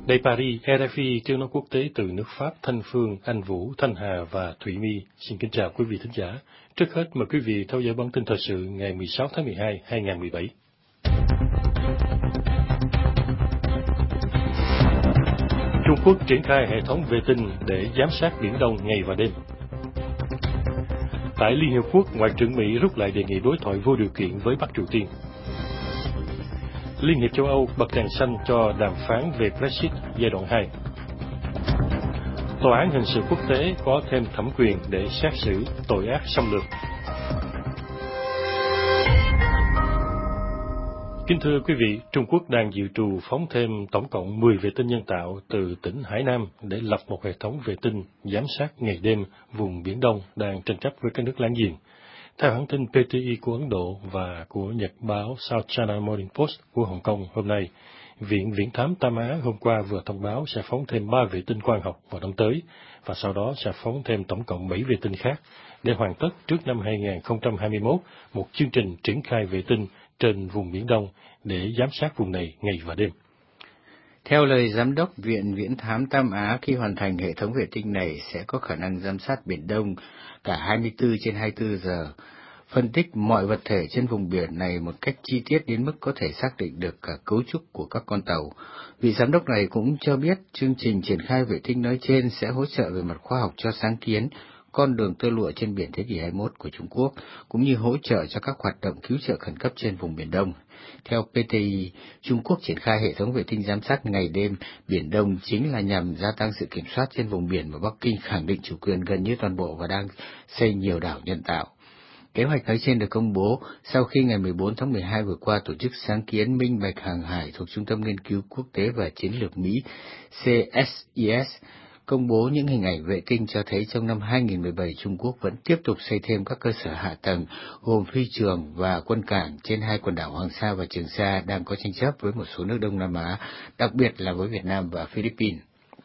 Đây Paris, RFI tiếng nói quốc tế từ nước Pháp, Thanh Phương, Anh Vũ, Thanh Hà và Thủy My. Xin kính chào quý vị thính giả. Trước hết mời quý vị theo dõi bản tin thời sự ngày 16 tháng 12, 2017. Trung Quốc triển khai hệ thống vệ tinh để giám sát Biển Đông ngày và đêm. Tại Liên Hiệp Quốc, Ngoại trưởng Mỹ rút lại đề nghị đối thoại vô điều kiện với Bắc Triều Tiên. Liên hiệp châu Âu bật đèn xanh cho đàm phán về Brexit giai đoạn 2. Tòa án hình sự quốc tế có thêm thẩm quyền để xét xử tội ác xâm lược. Kính thưa quý vị, Trung Quốc đang dự trù phóng thêm tổng cộng 10 vệ tinh nhân tạo từ tỉnh Hải Nam để lập một hệ thống vệ tinh giám sát ngày đêm vùng Biển Đông đang tranh chấp với các nước láng giềng. Theo hãng tin PTI của Ấn Độ và của nhật báo South China Morning Post của Hồng Kông hôm nay, Viện Viễn thám Tam Á hôm qua vừa thông báo sẽ phóng thêm 3 vệ tinh quang học vào năm tới, và sau đó sẽ phóng thêm tổng cộng 7 vệ tinh khác để hoàn tất trước năm 2021 một chương trình triển khai vệ tinh trên vùng Biển Đông để giám sát vùng này ngày và đêm. Theo lời Giám đốc Viện Viễn thám Tam Á, khi hoàn thành hệ thống vệ tinh này sẽ có khả năng giám sát Biển Đông cả 24/24 giờ, phân tích mọi vật thể trên vùng biển này một cách chi tiết đến mức có thể xác định được cả cấu trúc của các con tàu. Vị giám đốc này cũng cho biết chương trình triển khai vệ tinh nói trên sẽ hỗ trợ về mặt khoa học cho sáng kiến con đường tơ lụa trên biển thế kỷ 21 của Trung Quốc, cũng như hỗ trợ cho các hoạt động cứu trợ khẩn cấp trên vùng Biển Đông. Theo PTI, Trung Quốc triển khai hệ thống vệ tinh giám sát ngày đêm Biển Đông chính là nhằm gia tăng sự kiểm soát trên vùng biển mà Bắc Kinh khẳng định chủ quyền gần như toàn bộ và đang xây nhiều đảo nhân tạo. Kế hoạch nói trên được công bố sau khi ngày 14 tháng 12 vừa qua tổ chức sáng kiến minh bạch hàng hải thuộc Trung tâm Nghiên cứu Quốc tế và Chiến lược Mỹ CSIS công bố những hình ảnh vệ tinh cho thấy trong năm 2017 Trung Quốc vẫn tiếp tục xây thêm các cơ sở hạ tầng gồm phi trường và quân cảng trên hai quần đảo Hoàng Sa và Trường Sa đang có tranh chấp với một số nước Đông Nam Á, đặc biệt là với Việt Nam và Philippines.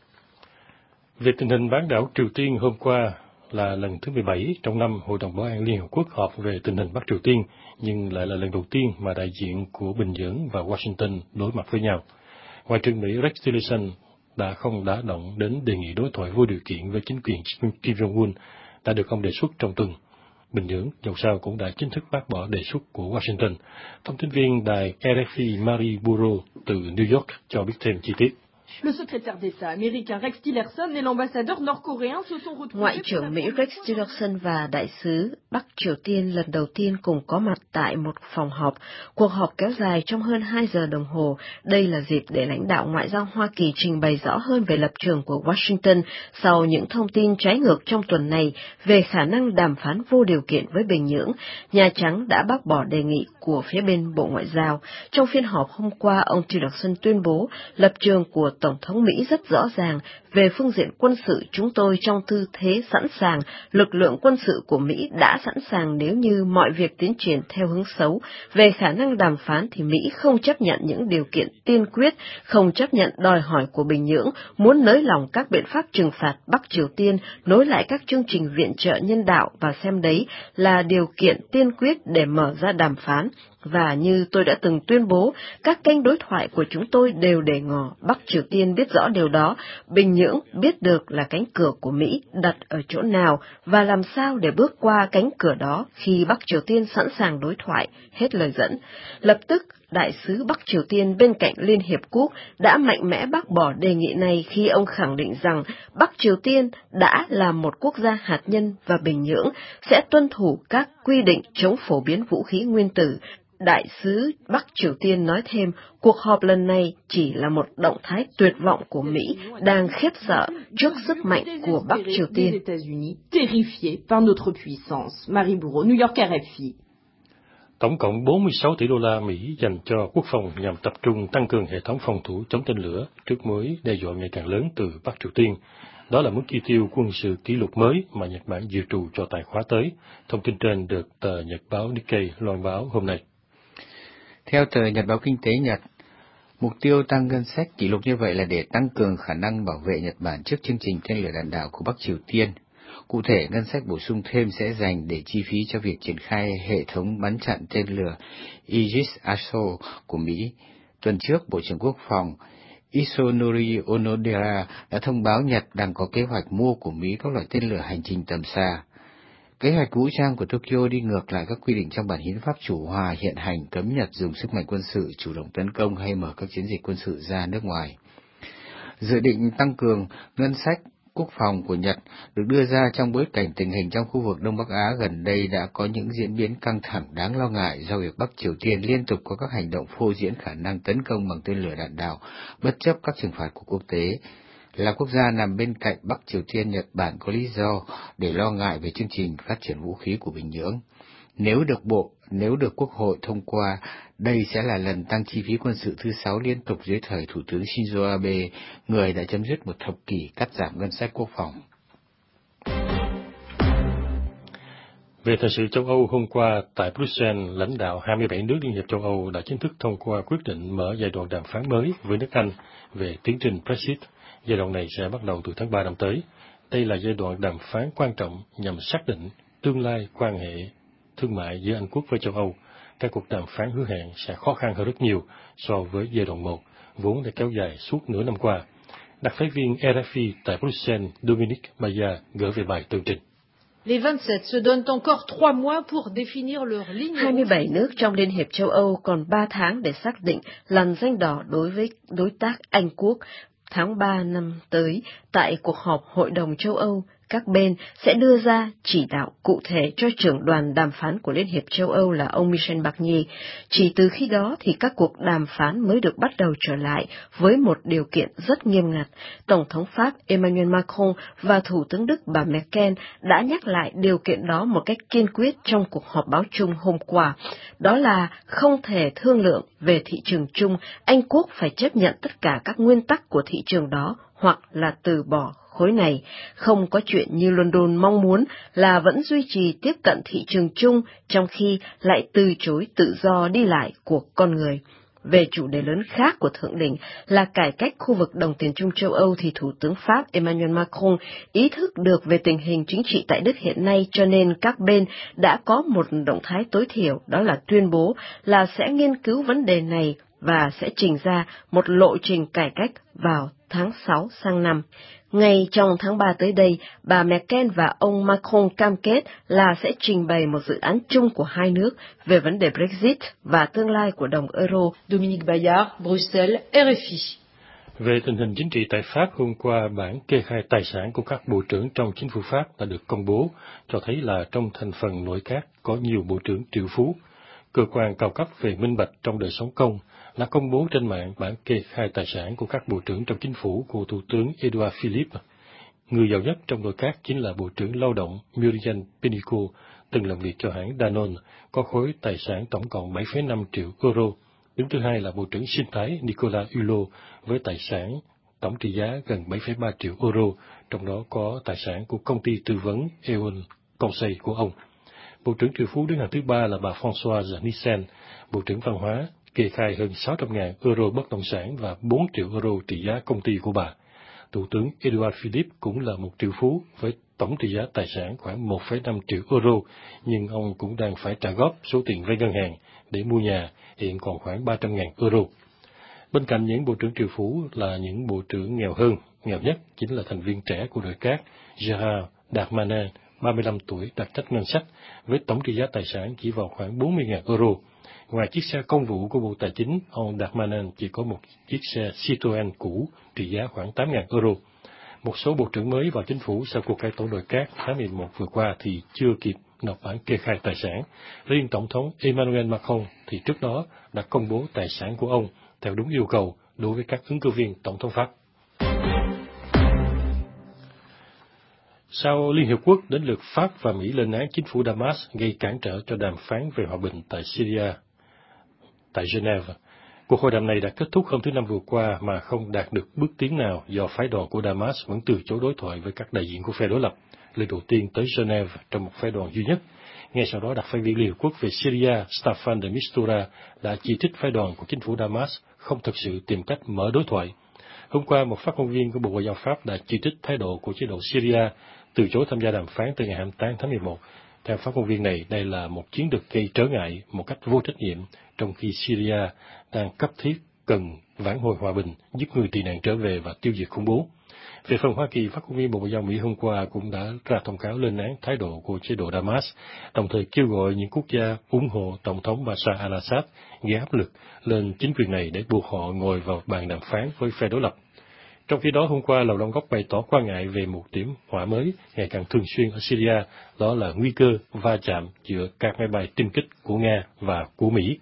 Về tình hình bán đảo Triều Tiên hôm qua là lần thứ 17 trong năm Hội đồng Bảo an Liên Hợp Quốc họp về tình hình Bắc Triều Tiên, nhưng lại là lần đầu tiên mà đại diện của Bình Nhưỡng và Washington đối mặt với nhau. Ngoại trưởng Mỹ Rex Tillerson đã không đả động đến đề nghị đối thoại vô điều kiện với chính quyền Kim Jong-un đã được ông đề xuất trong tuần. Bình Nhưỡng dầu sao cũng đã chính thức bác bỏ đề xuất của Washington. Thông tin viên đài RFI Marie Bourreau từ New York cho biết thêm chi tiết. Le secrétaire d'État américain Rex Tillerson et l'ambassadeur nord-coréen se sont retrouvés. Ngoại trưởng Mỹ Rex Tillerson và đại sứ Bắc Triều Tiên lần đầu tiên cùng có mặt tại một phòng họp. Cuộc họp kéo dài trong hơn 2 giờ đồng hồ. Đây là dịp để lãnh đạo ngoại giao Hoa Kỳ trình bày rõ hơn về lập trường của Washington sau những thông tin trái ngược trong tuần này về khả năng đàm phán vô điều kiện với Bình Nhưỡng. Nhà Trắng đã bác bỏ đề nghị của phía bên Bộ Ngoại giao. Trong phiên họp hôm qua, ông Tillerson tuyên bố lập trường của Tổng thống Mỹ rất rõ ràng về phương diện quân sự. Chúng tôi trong tư thế sẵn sàng, lực lượng quân sự của Mỹ đã sẵn sàng nếu như mọi việc tiến triển theo hướng xấu. Về khả năng đàm phán thì Mỹ không chấp nhận những điều kiện tiên quyết, không chấp nhận đòi hỏi của Bình Nhưỡng muốn nới lỏng các biện pháp trừng phạt Bắc Triều Tiên, nối lại các chương trình viện trợ nhân đạo và xem đấy là điều kiện tiên quyết để mở ra đàm phán. Và như tôi đã từng tuyên bố, các kênh đối thoại của chúng tôi đều để ngỏ. Bắc Triều Tiên biết rõ điều đó. Bình Nhưỡng biết được là cánh cửa của Mỹ đặt ở chỗ nào và làm sao để bước qua cánh cửa đó khi Bắc Triều Tiên sẵn sàng đối thoại. Hết lời dẫn. Lập tức, đại sứ Bắc Triều Tiên bên cạnh Liên Hiệp Quốc đã mạnh mẽ bác bỏ đề nghị này khi ông khẳng định rằng Bắc Triều Tiên đã là một quốc gia hạt nhân và Bình Nhưỡng sẽ tuân thủ các quy định chống phổ biến vũ khí nguyên tử. Đại sứ Bắc Triều Tiên nói thêm, cuộc họp lần này chỉ là một động thái tuyệt vọng của Mỹ đang khiếp sợ trước sức mạnh của Bắc Triều Tiên. Tổng cộng 46 tỷ đô la Mỹ dành cho quốc phòng nhằm tập trung tăng cường hệ thống phòng thủ chống tên lửa trước mối đe dọa ngày càng lớn từ Bắc Triều Tiên. Đó là mức chi tiêu quân sự kỷ lục mới mà Nhật Bản dự trù cho tài khóa tới. Thông tin trên được tờ Nhật báo Nikkei loan báo hôm nay. Theo tờ Nhật báo Kinh tế Nhật, mục tiêu tăng ngân sách kỷ lục như vậy là để tăng cường khả năng bảo vệ Nhật Bản trước chương trình tên lửa đạn đạo của Bắc Triều Tiên. Cụ thể, ngân sách bổ sung thêm sẽ dành để chi phí cho việc triển khai hệ thống bắn chặn tên lửa Aegis Ashore của Mỹ. Tuần trước, Bộ trưởng Quốc phòng Isonori Onodera đã thông báo Nhật đang có kế hoạch mua của Mỹ các loại tên lửa hành trình tầm xa. Kế hoạch vũ trang của Tokyo đi ngược lại các quy định trong bản hiến pháp chủ hòa hiện hành cấm Nhật dùng sức mạnh quân sự chủ động tấn công hay mở các chiến dịch quân sự ra nước ngoài. Dự định tăng cường ngân sách quốc phòng của Nhật được đưa ra trong bối cảnh tình hình trong khu vực Đông Bắc Á gần đây đã có những diễn biến căng thẳng đáng lo ngại do việc Bắc Triều Tiên liên tục có các hành động phô diễn khả năng tấn công bằng tên lửa đạn đạo bất chấp các trừng phạt của quốc tế. Là quốc gia nằm bên cạnh Bắc Triều Tiên, Nhật Bản có lý do để lo ngại về chương trình phát triển vũ khí của Bình Nhưỡng. Nếu được Quốc hội thông qua, đây sẽ là lần tăng chi phí quân sự thứ 6 liên tục dưới thời Thủ tướng Shinzo Abe, người đã chấm dứt một thập kỷ cắt giảm ngân sách quốc phòng. Về thời sự châu Âu, hôm qua tại Bruxelles, lãnh đạo 27 nước Liên hiệp châu Âu đã chính thức thông qua quyết định mở giai đoạn đàm phán mới với nước Anh về tiến trình Brexit. Giai đoạn này sẽ bắt đầu từ tháng 3 năm tới. Đây là giai đoạn đàm phán quan trọng nhằm xác định tương lai quan hệ thương mại giữa Anh quốc với châu Âu. Các cuộc đàm phán hứa hẹn sẽ khó khăn hơn rất nhiều so với giai đoạn 1, vốn đã kéo dài suốt nửa năm qua. Đặc phái viên RFI tại Bruxelles, Dominique Baya gửi về bài tường trình. Les 27 se donnent encore 3 mois pour définir leur ligne. 27 nước trong Liên hiệp châu Âu còn 3 tháng để xác định lằn ranh đỏ đối với đối tác Anh quốc. Tháng 3 năm tới, tại cuộc họp Hội đồng châu Âu, các bên sẽ đưa ra chỉ đạo cụ thể cho trưởng đoàn đàm phán của Liên hiệp châu Âu là ông Michel Barnier. Chỉ từ khi đó thì các cuộc đàm phán mới được bắt đầu trở lại với một điều kiện rất nghiêm ngặt. Tổng thống Pháp Emmanuel Macron và Thủ tướng Đức bà Merkel đã nhắc lại điều kiện đó một cách kiên quyết trong cuộc họp báo chung hôm qua. Đó là không thể thương lượng về thị trường chung, Anh quốc phải chấp nhận tất cả các nguyên tắc của thị trường đó hoặc là từ bỏ khối này. Không có chuyện như London mong muốn là vẫn duy trì tiếp cận thị trường chung trong khi lại từ chối tự do đi lại của con người. Về chủ đề lớn khác của Thượng đỉnh là cải cách khu vực đồng tiền chung châu Âu thì Thủ tướng Pháp Emmanuel Macron ý thức được về tình hình chính trị tại Đức hiện nay cho nên các bên đã có một động thái tối thiểu, đó là tuyên bố là sẽ nghiên cứu vấn đề này và sẽ trình ra một lộ trình cải cách vào tháng 6 sang năm. Ngay trong tháng 3 tới đây, bà Merkel và ông Macron cam kết là sẽ trình bày một dự án chung của hai nước về vấn đề Brexit và tương lai của đồng euro. Dominique Bayard, Bruxelles, RFI. Về tình hình chính trị tại Pháp, hôm qua bản kê khai tài sản của các bộ trưởng trong chính phủ Pháp đã được công bố, cho thấy là trong thành phần nội các có nhiều bộ trưởng triệu phú. Cơ quan cao cấp về minh bạch trong đời sống công đã công bố trên mạng bản kê khai tài sản của các bộ trưởng trong chính phủ của Thủ tướng Edouard Philippe. Người giàu nhất trong nội các chính là Bộ trưởng Lao động Muriel Pénicaud, từng làm việc cho hãng Danone, có khối tài sản tổng cộng 7,5 triệu euro. Đứng thứ hai là Bộ trưởng Sinh thái Nicolas Hulot với tài sản tổng trị giá gần 7,3 triệu euro, trong đó có tài sản của công ty tư vấn Eon Conseil của ông. Bộ trưởng triệu phú đứng hàng thứ ba là bà Françoise Nissen, Bộ trưởng Văn hóa, kê khai hơn 600.000 euro bất động sản và 4 triệu euro trị giá công ty của bà. Thủ tướng Edouard Philippe cũng là một triệu phú với tổng trị giá tài sản khoảng 1,5 triệu euro, nhưng ông cũng đang phải trả góp số tiền vay ngân hàng để mua nhà, hiện còn khoảng 300.000 euro. Bên cạnh những bộ trưởng triệu phú là những bộ trưởng nghèo hơn, nghèo nhất chính là thành viên trẻ của nội các Gérald Darmanin, 35 tuổi, đặc trách ngân sách, với tổng trị giá tài sản chỉ vào khoảng 40.000 euro. Ngoài chiếc xe công vụ của Bộ Tài chính, ông Darmanin chỉ có một chiếc xe Citroën cũ trị giá khoảng 8.000 euro. Một số bộ trưởng mới vào chính phủ sau cuộc cải tổ nội các tháng 11 vừa qua thì chưa kịp nộp bản kê khai tài sản. Riêng Tổng thống Emmanuel Macron thì trước đó đã công bố tài sản của ông theo đúng yêu cầu đối với các ứng cử viên Tổng thống Pháp. Sau Liên Hiệp Quốc, đến lượt Pháp và Mỹ lên án chính phủ Damas gây cản trở cho đàm phán về hòa bình tại Syria, tại Geneva. Cuộc hội đàm này đã kết thúc hôm thứ Năm vừa qua mà không đạt được bước tiến nào do phái đoàn của Damas vẫn từ chối đối thoại với các đại diện của phe đối lập, lần đầu tiên tới Geneva trong một phái đoàn duy nhất. Ngay sau đó, đặc phái viên Liên Hiệp Quốc về Syria Staffan de Mistura đã chỉ trích phái đoàn của chính phủ Damas không thực sự tìm cách mở đối thoại. Hôm qua, một phát ngôn viên của Bộ Ngoại giao Pháp đã chỉ trích thái độ của chế độ Syria từ chối tham gia đàm phán từ ngày 28 tháng 11. Theo phát ngôn viên này, đây là một chiến lược gây trở ngại một cách vô trách nhiệm, trong khi Syria đang cấp thiết cần vãn hồi hòa bình, giúp người tị nạn trở về và tiêu diệt khủng bố. Về phần Hoa Kỳ, phát ngôn viên Bộ Ngoại giao Mỹ hôm qua cũng đã ra thông cáo lên án thái độ của chế độ Damas, đồng thời kêu gọi những quốc gia ủng hộ Tổng thống Bashar al-Assad gây áp lực lên chính quyền này để buộc họ ngồi vào bàn đàm phán với phe đối lập. Trong khi đó, hôm qua, Lầu Năm Góc bày tỏ quan ngại về một điểm hỏa mới ngày càng thường xuyên ở Syria, đó là nguy cơ va chạm giữa các máy bay tiêm kích của Nga và của Mỹ.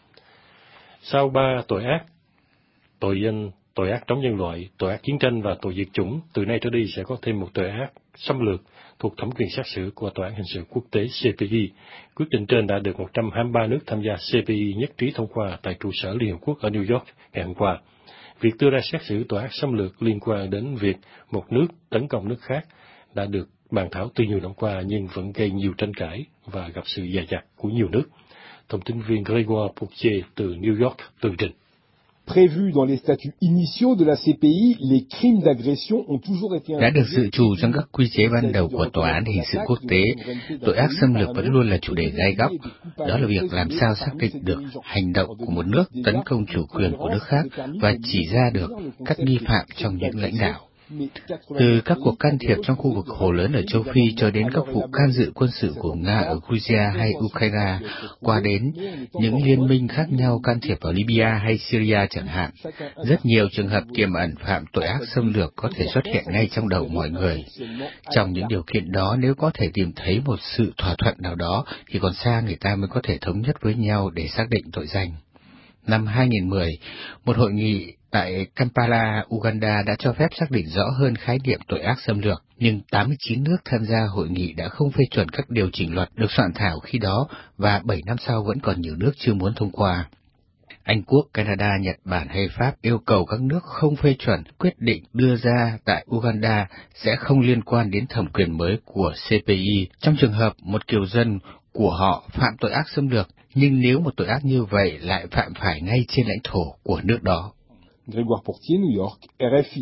Sau 3 tội ác, tội danh, tội ác chống nhân loại, tội ác chiến tranh và tội diệt chủng, từ nay trở đi sẽ có thêm một tội ác xâm lược thuộc thẩm quyền xét xử của Tòa án Hình sự Quốc tế CPI. Quyết định trên đã được 123 nước tham gia CPI nhất trí thông qua tại trụ sở Liên Hợp Quốc ở New York ngày hôm qua. Việc đưa ra xét xử tội ác xâm lược liên quan đến việc một nước tấn công nước khác đã được bàn thảo từ nhiều năm qua nhưng vẫn gây nhiều tranh cãi và gặp sự dè dặt của nhiều nước. Thông tin viên Grégoire Poutier từ New York tường trình. Prévu dans les statuts initiaux de la CPI, les crimes d'agression ont toujours été đã được dự trù trong các quy chế ban đầu của Tòa án Hình sự Quốc tế. Tội ác xâm lược vẫn luôn là chủ đề gai góc. Đó là việc làm sao xác định được hành động của một nước tấn công chủ quyền của nước khác và chỉ ra được các nghi phạm trong những lãnh đạo. Từ các cuộc can thiệp trong khu vực hồ lớn ở châu Phi cho đến các vụ can dự quân sự của Nga ở Georgia hay Ukraine, qua đến những liên minh khác nhau can thiệp vào Libya hay Syria chẳng hạn, rất nhiều trường hợp tiềm ẩn phạm tội ác xâm lược có thể xuất hiện ngay trong đầu mọi người. Trong những điều kiện đó, nếu có thể tìm thấy một sự thỏa thuận nào đó, thì còn xa người ta mới có thể thống nhất với nhau để xác định tội danh. Năm 2010, một hội nghị tại Kampala, Uganda đã cho phép xác định rõ hơn khái niệm tội ác xâm lược, nhưng 89 nước tham gia hội nghị đã không phê chuẩn các điều chỉnh luật được soạn thảo khi đó, và 7 năm sau vẫn còn nhiều nước chưa muốn thông qua. Anh Quốc, Canada, Nhật Bản hay Pháp yêu cầu các nước không phê chuẩn quyết định đưa ra tại Uganda sẽ không liên quan đến thẩm quyền mới của CPI trong trường hợp một kiều dân của họ phạm tội ác xâm lược, nhưng nếu một tội ác như vậy lại phạm phải ngay trên lãnh thổ của nước đó. Grégoire Poutier, New York, RFI.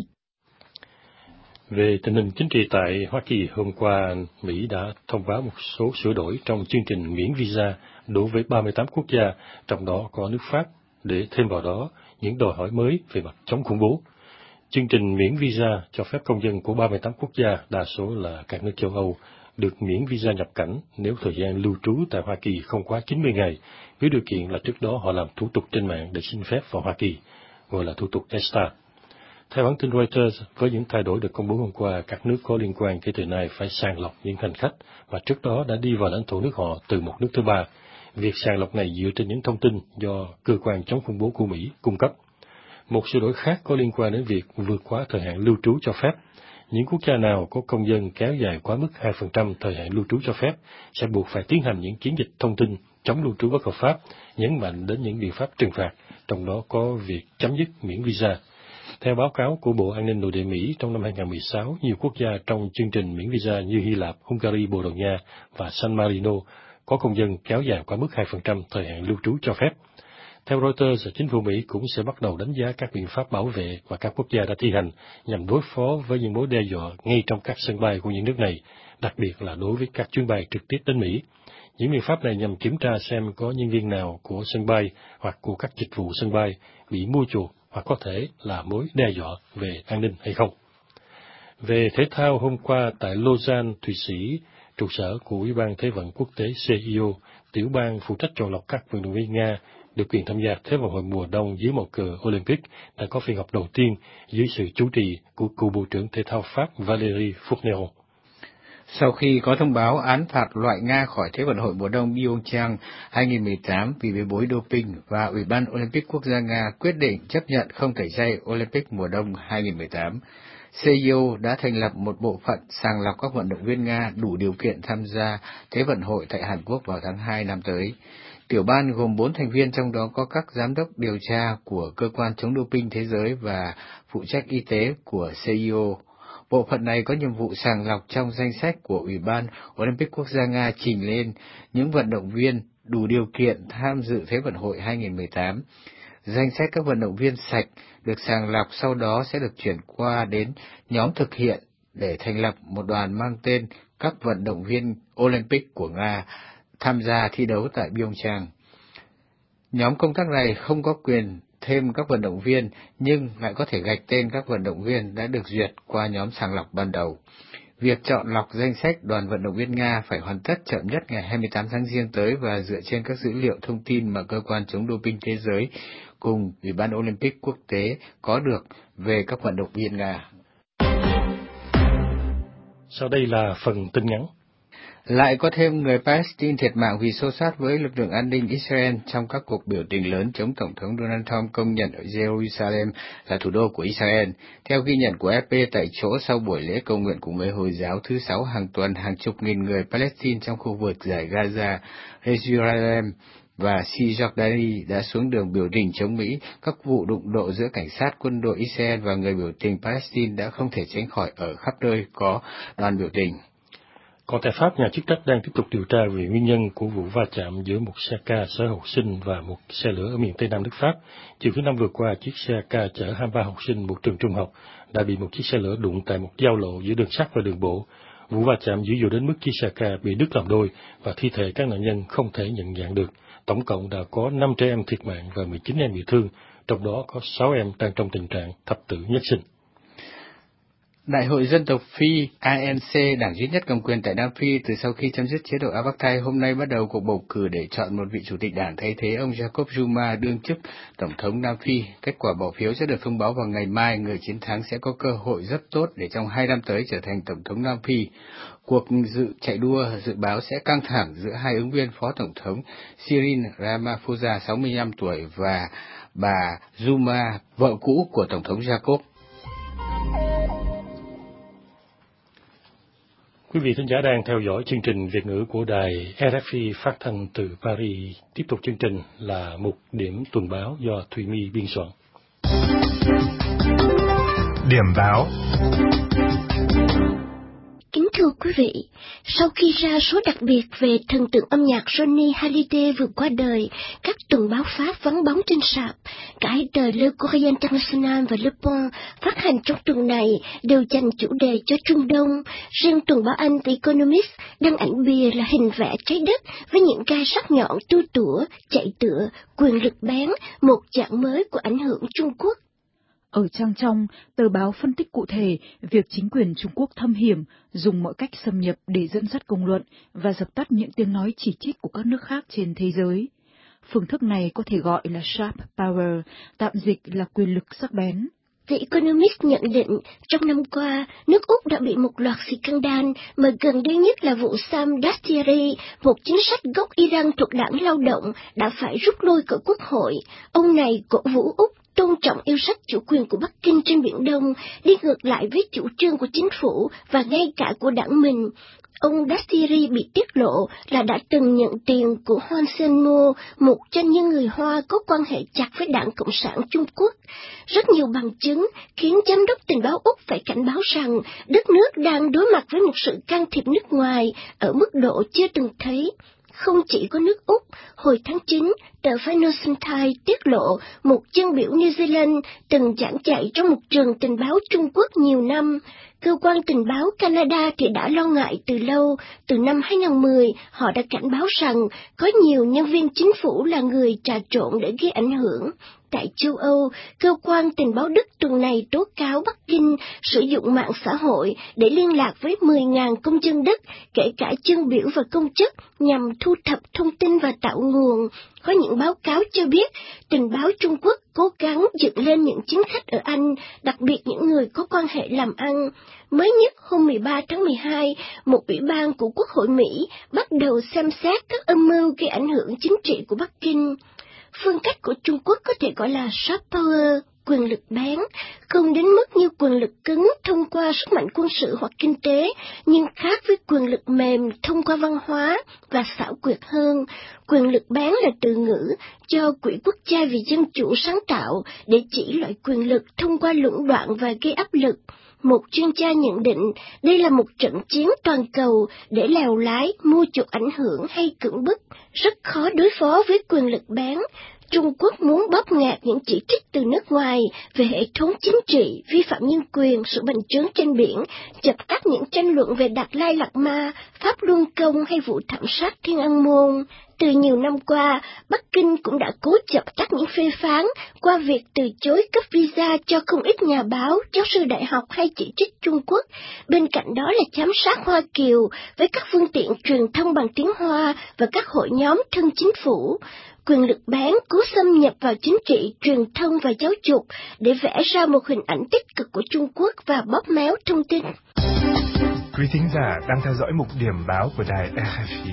Về tình hình chính trị tại Hoa Kỳ, hôm qua, Mỹ đã thông báo một số sửa đổi trong chương trình miễn visa đối với 38 quốc gia, trong đó có nước Pháp, để thêm vào đó những đòi hỏi mới về mặt chống khủng bố. Chương trình miễn visa cho phép công dân của 38 quốc gia, đa số là các nước châu Âu, được miễn visa nhập cảnh nếu thời gian lưu trú tại Hoa Kỳ không quá 90 ngày, với điều kiện là trước đó họ làm thủ tục trên mạng để xin phép vào Hoa Kỳ, gọi là thủ tục ESTA. Theo hãng tin Reuters, với những thay đổi được công bố hôm qua, các nước có liên quan kể từ nay phải sàng lọc những hành khách và trước đó đã đi vào lãnh thổ nước họ từ một nước thứ ba. Việc sàng lọc này dựa trên những thông tin do cơ quan chống khủng bố của Mỹ cung cấp. Một sửa đổi khác có liên quan đến việc vượt quá thời hạn lưu trú cho phép. Những quốc gia nào có công dân kéo dài quá mức 2% thời hạn lưu trú cho phép sẽ buộc phải tiến hành những chiến dịch thông tin chống lưu trú bất hợp pháp, nhấn mạnh đến những biện pháp trừng phạt, trong đó có việc chấm dứt miễn visa. Theo báo cáo của Bộ An ninh Nội địa Mỹ, trong năm 2016, nhiều quốc gia trong chương trình miễn visa như Hy Lạp, Hungary, Bồ Đào Nha và San Marino có công dân kéo dài quá mức 2% thời hạn lưu trú cho phép. Theo Reuters, chính phủ Mỹ cũng sẽ bắt đầu đánh giá các biện pháp bảo vệ mà các quốc gia đã thi hành nhằm đối phó với những mối đe dọa ngay trong các sân bay của những nước này, đặc biệt là đối với các chuyến bay trực tiếp đến Mỹ. Những biện pháp này nhằm kiểm tra xem có nhân viên nào của sân bay hoặc của các dịch vụ sân bay bị mua chuộc hoặc có thể là mối đe dọa về an ninh hay không. Về thể thao, hôm qua tại Lausanne, Thụy Sĩ, trụ sở của Ủy ban Thế vận Quốc tế CIO, tiểu bang phụ trách chọn lọc các vận động viên Nga được quyền tham gia Thế vận hội mùa đông dưới màu cờ Olympic đã có phiên họp đầu tiên dưới sự chủ trì của cựu Bộ trưởng Thể thao Pháp Valéry Fournier. Sau khi có thông báo án phạt loại Nga khỏi Thế vận hội mùa đông Pyeongchang 2018 vì bê bối doping và Ủy ban Olympic Quốc gia Nga quyết định chấp nhận không tẩy chay Olympic mùa đông 2018, CIO đã thành lập một bộ phận sàng lọc các vận động viên Nga đủ điều kiện tham gia Thế vận hội tại Hàn Quốc vào tháng 2 năm tới. Tiểu ban gồm 4 thành viên, trong đó có các giám đốc điều tra của Cơ quan chống doping thế giới và phụ trách y tế của CIO. Bộ phận này có nhiệm vụ sàng lọc trong danh sách của Ủy ban Olympic Quốc gia Nga trình lên những vận động viên đủ điều kiện tham dự Thế vận hội 2018. Danh sách các vận động viên sạch được sàng lọc sau đó sẽ được chuyển qua đến nhóm thực hiện để thành lập một đoàn mang tên các vận động viên Olympic của Nga tham gia thi đấu tại Pyeongchang. Nhóm công tác này không có quyền thêm các vận động viên, nhưng lại có thể gạch tên các vận động viên đã được duyệt qua nhóm sàng lọc ban đầu. Việc chọn lọc danh sách đoàn vận động viên Nga phải hoàn tất chậm nhất ngày 28 tháng Giêng tới và dựa trên các dữ liệu thông tin mà Cơ quan chống doping thế giới cùng Ủy ban Olympic quốc tế có được về các vận động viên Nga. Sau đây là phần tin ngắn. Lại có thêm người Palestine thiệt mạng vì xô xát với lực lượng an ninh Israel trong các cuộc biểu tình lớn chống Tổng thống Donald Trump công nhận ở Jerusalem là thủ đô của Israel. Theo ghi nhận của AFP tại chỗ sau buổi lễ cầu nguyện của người Hồi giáo thứ 6 hàng tuần, hàng chục nghìn người Palestine trong khu vực giải Gaza, Jerusalem và Cisjordania đã xuống đường biểu tình chống Mỹ. Các vụ đụng độ giữa cảnh sát, quân đội Israel và người biểu tình Palestine đã không thể tránh khỏi ở khắp nơi có đoàn biểu tình. Còn tại Pháp, nhà chức trách đang tiếp tục điều tra về nguyên nhân của vụ va chạm giữa một xe ca chở học sinh và một xe lửa ở miền Tây Nam nước Pháp. Chiều thứ Năm vừa qua, chiếc xe ca chở 23 học sinh một trường trung học đã bị một chiếc xe lửa đụng tại một giao lộ giữa đường sắt và đường bộ. Vụ va chạm dữ dội đến mức chiếc xe ca bị đứt làm đôi và thi thể các nạn nhân không thể nhận dạng được. Tổng cộng đã có 5 trẻ em thiệt mạng và 19 em bị thương, trong đó có 6 em đang trong tình trạng thập tử nhất sinh. Đại hội dân tộc Phi ANC, đảng duy nhất cầm quyền tại Nam Phi từ sau khi chấm dứt chế độ apartheid, hôm nay bắt đầu cuộc bầu cử để chọn một vị chủ tịch đảng thay thế ông Jacob Zuma đương chức Tổng thống Nam Phi. Kết quả bỏ phiếu sẽ được thông báo vào ngày mai. Người chiến thắng sẽ có cơ hội rất tốt để trong 2 năm tới trở thành Tổng thống Nam Phi. Cuộc chạy đua dự báo sẽ căng thẳng giữa hai ứng viên Phó Tổng thống Cyril Ramaphosa 65 tuổi và bà Zuma, vợ cũ của Tổng thống Jacob. Quý vị thính giả đang theo dõi chương trình Việt ngữ của đài RFI phát thanh từ Paris. Tiếp tục chương trình là mục điểm tuần báo do Thùy My biên soạn. Điểm báo. Kính thưa quý vị, sau khi ra số đặc biệt về thần tượng âm nhạc Johnny Hallyday vừa qua đời, các tuần báo Pháp vắng bóng trên sạp. Cả hai tờ Le Courrier International và Le Point phát hành trong tuần này đều dành chủ đề cho Trung Đông. Riêng tuần báo Anh The Economist đăng ảnh bìa là hình vẽ trái đất với những gai sắc nhọn tua tủa, chạy tựa, quyền lực bén, một dạng mới của ảnh hưởng Trung Quốc. Ở trang trong, tờ báo phân tích cụ thể việc chính quyền Trung Quốc thâm hiểm dùng mọi cách xâm nhập để dẫn dắt công luận và dập tắt những tiếng nói chỉ trích của các nước khác trên thế giới. Phương thức này có thể gọi là sharp power, tạm dịch là quyền lực sắc bén. The Economist nhận định, trong năm qua, nước Úc đã bị một loạt scandal mà gần đây nhất là vụ Sam Dastyari, một chính sách gốc Iran thuộc đảng Lao động, đã phải rút lui khỏi Quốc hội. Ông này cổ vũ Úc tôn trọng yêu sách chủ quyền của Bắc Kinh trên Biển Đông, đi ngược lại với chủ trương của chính phủ và ngay cả của đảng mình. Ông Dastyari bị tiết lộ là đã từng nhận tiền của Hoan Sen-mo, một doanh nhân người Hoa có quan hệ chặt với Đảng Cộng sản Trung Quốc. Rất nhiều bằng chứng khiến Giám đốc tình báo Úc phải cảnh báo rằng đất nước đang đối mặt với một sự can thiệp nước ngoài ở mức độ chưa từng thấy. Không chỉ có nước Úc, hồi tháng 9, tờ Financial Times tiết lộ một dân biểu New Zealand từng giảng dạy trong một trường tình báo Trung Quốc nhiều năm. Cơ quan tình báo Canada thì đã lo ngại từ lâu. Từ năm 2010, họ đã cảnh báo rằng có nhiều nhân viên chính phủ là người trà trộn để gây ảnh hưởng. Tại châu Âu, cơ quan tình báo Đức tuần này tố cáo Bắc Kinh sử dụng mạng xã hội để liên lạc với 10.000 công dân Đức, kể cả dân biểu và công chức, nhằm thu thập thông tin và tạo nguồn. Có những báo cáo cho biết, tình báo Trung Quốc cố gắng dựng lên những chính khách ở Anh, đặc biệt những người có quan hệ làm ăn. Mới nhất hôm 13 tháng 12, một ủy ban của Quốc hội Mỹ bắt đầu xem xét các âm mưu gây ảnh hưởng chính trị của Bắc Kinh. Phương cách của Trung Quốc có thể gọi là soft power, quyền lực bén, không đến mức như quyền lực cứng thông qua sức mạnh quân sự hoặc kinh tế, nhưng khác với quyền lực mềm thông qua văn hóa và xảo quyệt hơn. Quyền lực bén là từ ngữ do Quỹ Quốc gia vì Dân chủ sáng tạo để chỉ loại quyền lực thông qua lũng đoạn và gây áp lực. Một chuyên gia nhận định đây là một trận chiến toàn cầu để lèo lái, mua chuộc ảnh hưởng hay cưỡng bức, rất khó đối phó với quyền lực bén. Trung Quốc muốn bóp nghẹt những chỉ trích từ nước ngoài về hệ thống chính trị, vi phạm nhân quyền, sự bành trướng trên biển, dập tắt những tranh luận về Đạt Lai Lạt Ma, Pháp Luân Công hay vụ thảm sát Thiên An Môn. Từ nhiều năm qua, Bắc Kinh cũng đã cố chập tắt những phê phán qua việc từ chối cấp visa cho không ít nhà báo, giáo sư đại học hay chỉ trích Trung Quốc. Bên cạnh đó là giám sát Hoa Kiều với các phương tiện truyền thông bằng tiếng Hoa và các hội nhóm thân chính phủ. Quyền lực bán cố xâm nhập vào chính trị, truyền thông và giáo dục để vẽ ra một hình ảnh tích cực của Trung Quốc và bóp méo thông tin. Quý thính giả đang theo dõi mục điểm báo của đài RFI.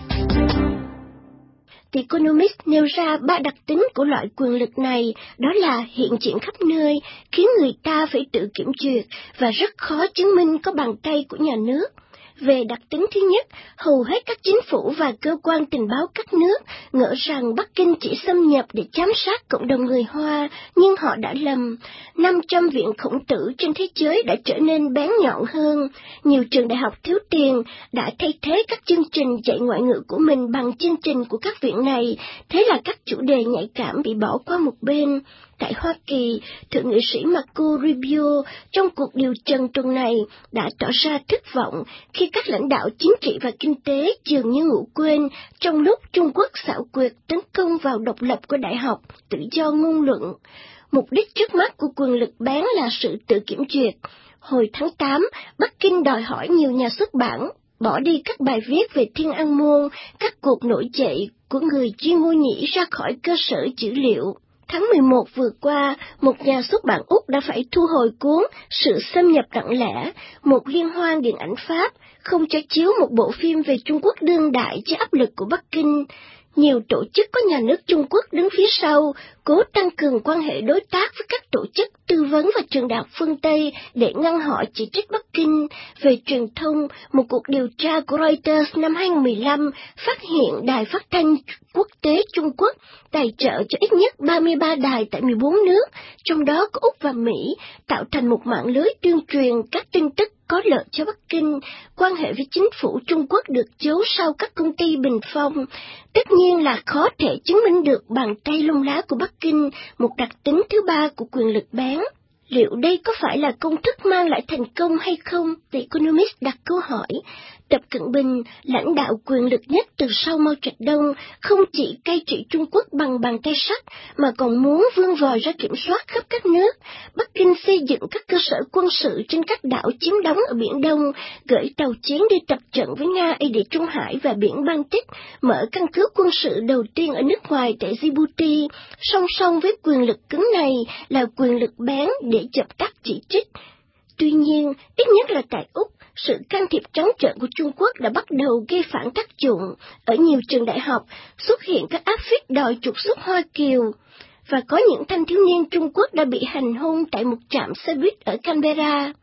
The Economist nêu ra 3 đặc tính của loại quyền lực này, đó là hiện diện khắp nơi, khiến người ta phải tự kiểm duyệt và rất khó chứng minh có bàn tay của nhà nước. Về đặc tính thứ nhất, hầu hết các chính phủ và cơ quan tình báo các nước ngỡ rằng Bắc Kinh chỉ xâm nhập để giám sát cộng đồng người Hoa, nhưng họ đã lầm. 500 viện khổng tử trên thế giới đã trở nên bén nhọn hơn. Nhiều trường đại học thiếu tiền đã thay thế các chương trình dạy ngoại ngữ của mình bằng chương trình của các viện này, thế là các chủ đề nhạy cảm bị bỏ qua một bên. Tại Hoa Kỳ, Thượng nghị sĩ Marco Rubio trong cuộc điều trần tuần này đã tỏ ra thất vọng khi các lãnh đạo chính trị và kinh tế dường như ngủ quên trong lúc Trung Quốc xảo quyệt tấn công vào độc lập của đại học, tự do ngôn luận. Mục đích trước mắt của quyền lực bán là sự tự kiểm duyệt. Hồi tháng 8, Bắc Kinh đòi hỏi nhiều nhà xuất bản bỏ đi các bài viết về Thiên An Môn, các cuộc nổi dậy của người chuyên ngôi nhĩ ra khỏi cơ sở dữ liệu. Tháng 11 vừa qua, một nhà xuất bản Úc đã phải thu hồi cuốn Sự xâm nhập lặng lẽ, một liên hoan điện ảnh Pháp, không cho chiếu một bộ phim về Trung Quốc đương đại dưới áp lực của Bắc Kinh. Nhiều tổ chức có nhà nước Trung Quốc đứng phía sau, cố tăng cường quan hệ đối tác với các tổ chức tư vấn và trường đại học phương Tây để ngăn họ chỉ trích Bắc Kinh. Về truyền thông, một cuộc điều tra của Reuters năm 2015 phát hiện đài phát thanh quốc tế Trung Quốc tài trợ cho ít nhất 33 đài tại 14 nước, trong đó có Úc và Mỹ, tạo thành một mạng lưới tuyên truyền các tin tức có lợi cho Bắc Kinh. Quan hệ với chính phủ Trung Quốc được giấu sau các công ty bình phong. Tất nhiên là khó thể chứng minh được bàn tay lông lá của Bắc Kinh, một đặc tính thứ ba của quyền lực bán. Liệu đây có phải là công thức mang lại thành công hay không? The Economist đặt câu hỏi. Tập Cận Bình, lãnh đạo quyền lực nhất từ sau Mao Trạch-đông, không chỉ cai trị Trung Quốc bằng bàn tay sắt, mà còn muốn vươn vòi ra kiểm soát khắp các nước. Bắc Kinh xây dựng các cơ sở quân sự trên các đảo chiếm đóng ở Biển Đông, gửi tàu chiến đi tập trận với Nga ở Địa Trung Hải và Biển Baltic, mở căn cứ quân sự đầu tiên ở nước ngoài tại Djibouti. Song song với quyền lực cứng này là quyền lực bán để dập tắt chỉ trích. Tuy nhiên, ít nhất là tại Úc, sự can thiệp trắng trợn của Trung Quốc đã bắt đầu gây phản tác dụng. Ở nhiều trường đại học xuất hiện các áp phích đòi trục xuất Hoa Kiều, và có những thanh thiếu niên Trung Quốc đã bị hành hung tại một trạm xe buýt ở Canberra.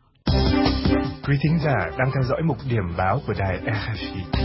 Quý thính giả đang theo dõi mục điểm báo của đài RFI.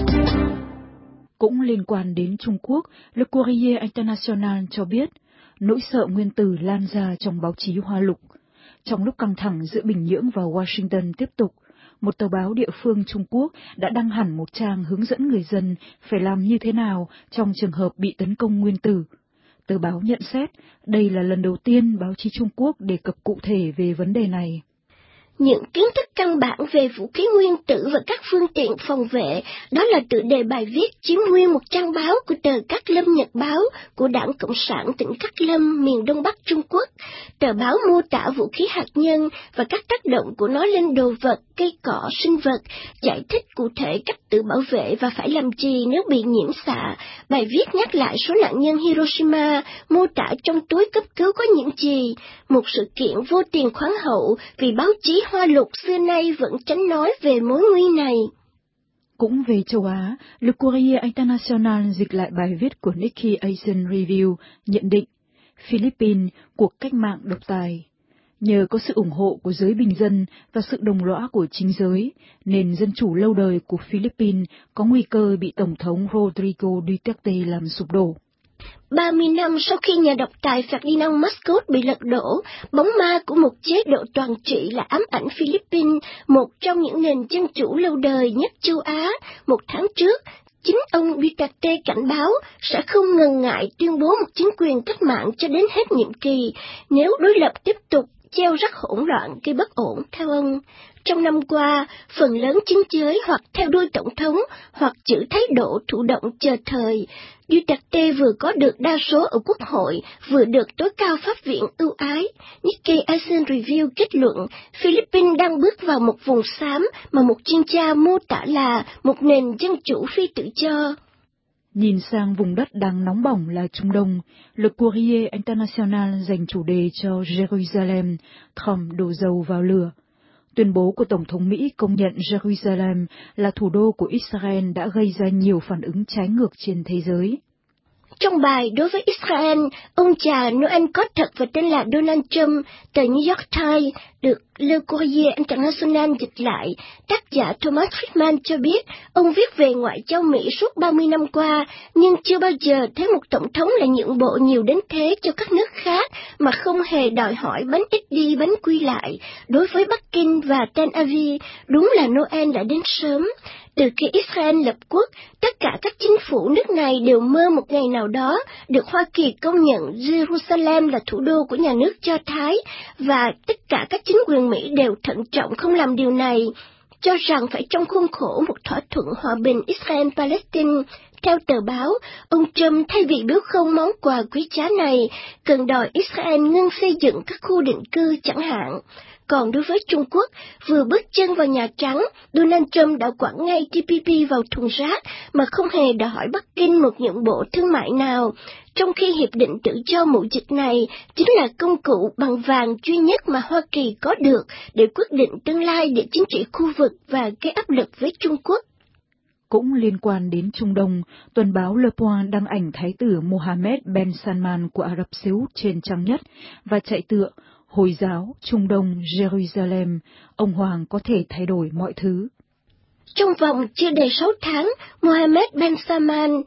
Cũng liên quan đến Trung Quốc, Le Courrier International cho biết nỗi sợ nguyên tử lan ra trong báo chí Hoa Lục. Trong lúc căng thẳng giữa Bình Nhưỡng và Washington tiếp tục, một tờ báo địa phương Trung Quốc đã đăng hẳn một trang hướng dẫn người dân phải làm như thế nào trong trường hợp bị tấn công nguyên tử. Tờ báo nhận xét đây là lần đầu tiên báo chí Trung Quốc đề cập cụ thể về vấn đề này. Những kiến thức căn bản về vũ khí nguyên tử và các phương tiện phòng vệ, đó là tựa đề bài viết chiếm nguyên một trang báo của tờ Cát Lâm Nhật Báo của Đảng Cộng sản tỉnh Cát Lâm, miền Đông Bắc Trung Quốc. Tờ báo mô tả vũ khí hạt nhân và các tác động của nó lên đồ vật, cây cỏ, sinh vật, giải thích cụ thể cách tự bảo vệ và phải làm gì nếu bị nhiễm xạ. Bài viết nhắc lại số nạn nhân Hiroshima, mô tả trong túi cấp cứu có những gì, một sự kiện vô tiền khoáng hậu vì báo chí Hoa Lục xưa nay vẫn tránh nói về mối nguy này. Cũng về châu Á, Le Courrier International dịch lại bài viết của Nikkei Asian Review nhận định Philippines cuộc cách mạng độc tài. Nhờ có sự ủng hộ của giới bình dân và sự đồng lõa của chính giới, nền dân chủ lâu đời của Philippines có nguy cơ bị Tổng thống Rodrigo Duterte làm sụp đổ. 30 năm sau khi nhà độc tài Ferdinand Marcos bị lật đổ, bóng ma của một chế độ toàn trị là ám ảnh Philippines, một trong những nền dân chủ lâu đời nhất châu Á. Một tháng trước, chính ông Duterte cảnh báo sẽ không ngần ngại tuyên bố một chính quyền cách mạng cho đến hết nhiệm kỳ, nếu đối lập tiếp tục gieo rắc hỗn loạn gây bất ổn, theo ông. Trong năm qua, phần lớn chính giới hoặc theo đuôi tổng thống hoặc giữ thái độ thụ động chờ thời. Duterte vừa có được đa số ở Quốc hội, vừa được tối cao pháp viện ưu ái. Nikkei Asian Review kết luận, Philippines đang bước vào một vùng xám mà một chuyên gia mô tả là một nền dân chủ phi tự do. Nhìn sang vùng đất đang nóng bỏng là Trung Đông, Le Courrier International dành chủ đề cho Jerusalem, Trump đổ dầu vào lửa. Tuyên bố của Tổng thống Mỹ công nhận Jerusalem là thủ đô của Israel đã gây ra nhiều phản ứng trái ngược trên thế giới. Trong bài đối với Israel, ông già Noel có thật và tên là Donald Trump, tờ New York Times, được Le Courrier International dịch lại, tác giả Thomas Friedman cho biết ông viết về ngoại giao Mỹ suốt 30 năm qua, nhưng chưa bao giờ thấy một tổng thống lại nhượng bộ nhiều đến thế cho các nước khác mà không hề đòi hỏi bánh ít đi bánh quy lại. Đối với Bắc Kinh và Tel Aviv, đúng là Noel đã đến sớm. Từ khi Israel lập quốc, tất cả các chính phủ nước này đều mơ một ngày nào đó được Hoa Kỳ công nhận Jerusalem là thủ đô của nhà nước Do Thái, và tất cả các chính quyền Mỹ đều thận trọng không làm điều này, cho rằng phải trong khuôn khổ một thỏa thuận hòa bình Israel-Palestine. Theo tờ báo, ông Trump thay vì biếu không món quà quý giá này, cần đòi Israel ngưng xây dựng các khu định cư chẳng hạn. Còn đối với Trung Quốc, vừa bước chân vào Nhà Trắng, Donald Trump đã quẳng ngay TPP vào thùng rác mà không hề đòi hỏi Bắc Kinh một nhượng bộ thương mại nào, trong khi hiệp định tự do mậu dịch này chính là công cụ bằng vàng duy nhất mà Hoa Kỳ có được để quyết định tương lai địa chính trị khu vực và gây áp lực với Trung Quốc. Cũng liên quan đến Trung Đông, tuần báo Le Point đăng ảnh Thái tử Mohammed Ben Salman của Ả Rập Xê Út trên trang nhất và chạy tựa Hồi giáo, Trung Đông, Jerusalem, ông Hoàng có thể thay đổi mọi thứ. Trong vòng chưa đầy 6 tháng, Mohammed Ben Salman,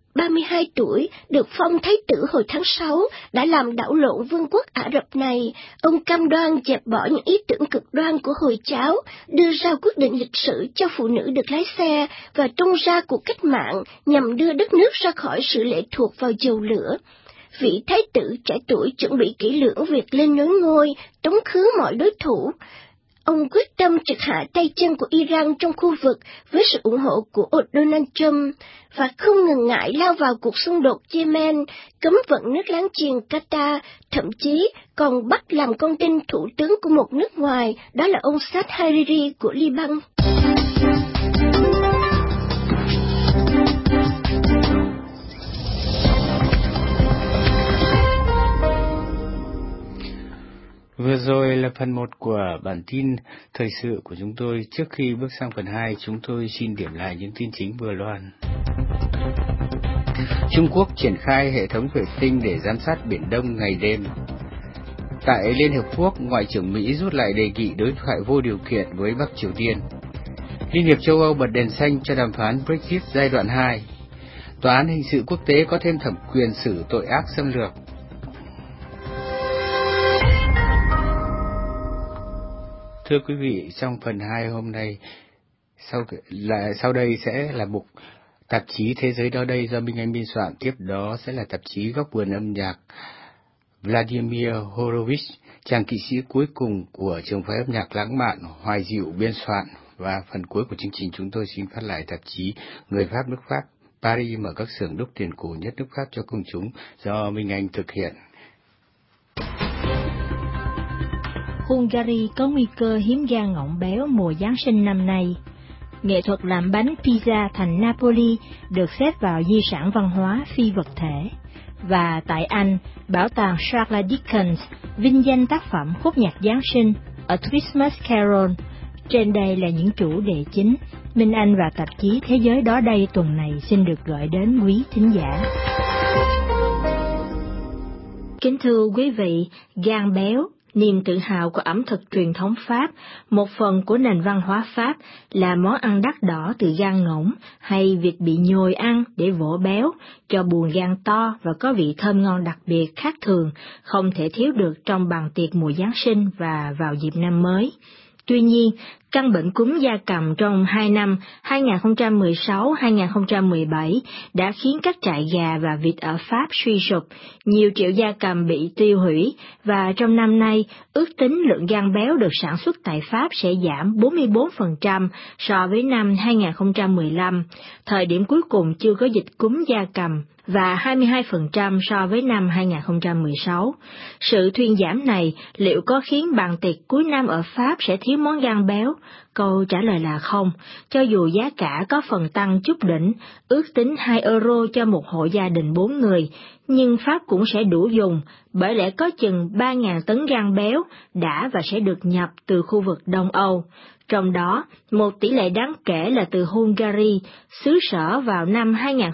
32 tuổi, được phong thái tử hồi tháng 6, đã làm đảo lộn vương quốc Ả Rập này. Ông cam đoan dẹp bỏ những ý tưởng cực đoan của Hồi giáo, đưa ra quyết định lịch sử cho phụ nữ được lái xe và tung ra cuộc cách mạng nhằm đưa đất nước ra khỏi sự lệ thuộc vào dầu lửa. Vị thái tử trẻ tuổi chuẩn bị kỹ lưỡng việc lên nối ngôi, tống khứ mọi đối thủ. Ông quyết tâm triệt hạ tay chân của Iran trong khu vực với sự ủng hộ của Donald Trump, và không ngần ngại lao vào cuộc xung đột Yemen, cấm vận nước láng giềng Qatar, thậm chí còn bắt làm con tin thủ tướng của một nước ngoài, đó là ông Saad Hariri của Liban. Vừa rồi là phần 1 của bản tin thời sự của chúng tôi. Trước khi bước sang phần 2, chúng tôi xin điểm lại những tin chính vừa loan. Trung Quốc triển khai hệ thống vệ tinh để giám sát Biển Đông ngày đêm. Tại Liên Hợp Quốc, Ngoại trưởng Mỹ rút lại đề nghị đối thoại vô điều kiện với Bắc Triều Tiên. Liên hiệp châu Âu bật đèn xanh cho đàm phán Brexit giai đoạn 2. Tòa án hình sự quốc tế có thêm thẩm quyền xử tội ác xâm lược. Thưa quý vị, trong phần 2 hôm nay, sau đây sẽ là mục tạp chí Thế giới đó đây do Minh Anh biên soạn, tiếp đó sẽ là tạp chí Góc vườn âm nhạc Vladimir Horowitz, chàng kỵ sĩ cuối cùng của trường phái âm nhạc lãng mạn Hoài Diệu biên soạn, và phần cuối của chương trình chúng tôi xin phát lại tạp chí Người Pháp nước Pháp, Paris mở các xưởng đúc tiền cổ nhất nước Pháp cho công chúng do Minh Anh thực hiện. Hungary có nguy cơ hiếm gan ngỗng béo mùa Giáng sinh năm nay. Nghệ thuật làm bánh pizza thành Napoli được xếp vào di sản văn hóa phi vật thể. Và tại Anh, bảo tàng Charles Dickens vinh danh tác phẩm khúc nhạc Giáng sinh A Christmas Carol. Trên đây là những chủ đề chính Minh Anh và tạp chí Thế giới đó đây tuần này xin được gửi đến quý thính giả. Kính thưa quý vị, gan béo, niềm tự hào của ẩm thực truyền thống Pháp, một phần của nền văn hóa Pháp, là món ăn đắt đỏ từ gan ngỗng hay vịt bị nhồi ăn để vỗ béo, cho buồng gan to và có vị thơm ngon đặc biệt khác thường, không thể thiếu được trong bàn tiệc mùa Giáng sinh và vào dịp năm mới. Tuy nhiên, căn bệnh cúm gia cầm trong 2 năm 2016-2017 đã khiến các trại gà và vịt ở Pháp suy sụp, nhiều triệu gia cầm bị tiêu hủy, và trong năm nay, ước tính lượng gan béo được sản xuất tại Pháp sẽ giảm 44% so với năm 2015, thời điểm cuối cùng chưa có dịch cúm gia cầm, và 22% so với năm 2016. Sự thuyên giảm này liệu có khiến bàn tiệc cuối năm ở Pháp sẽ thiếu món gan béo? Câu trả lời là không, cho dù giá cả có phần tăng chút đỉnh, ước tính 2 euro cho một hộ gia đình 4 người, nhưng Pháp cũng sẽ đủ dùng, bởi lẽ có chừng 3.000 tấn gan béo đã và sẽ được nhập từ khu vực Đông Âu. Trong đó, một tỷ lệ đáng kể là từ Hungary, xứ sở vào năm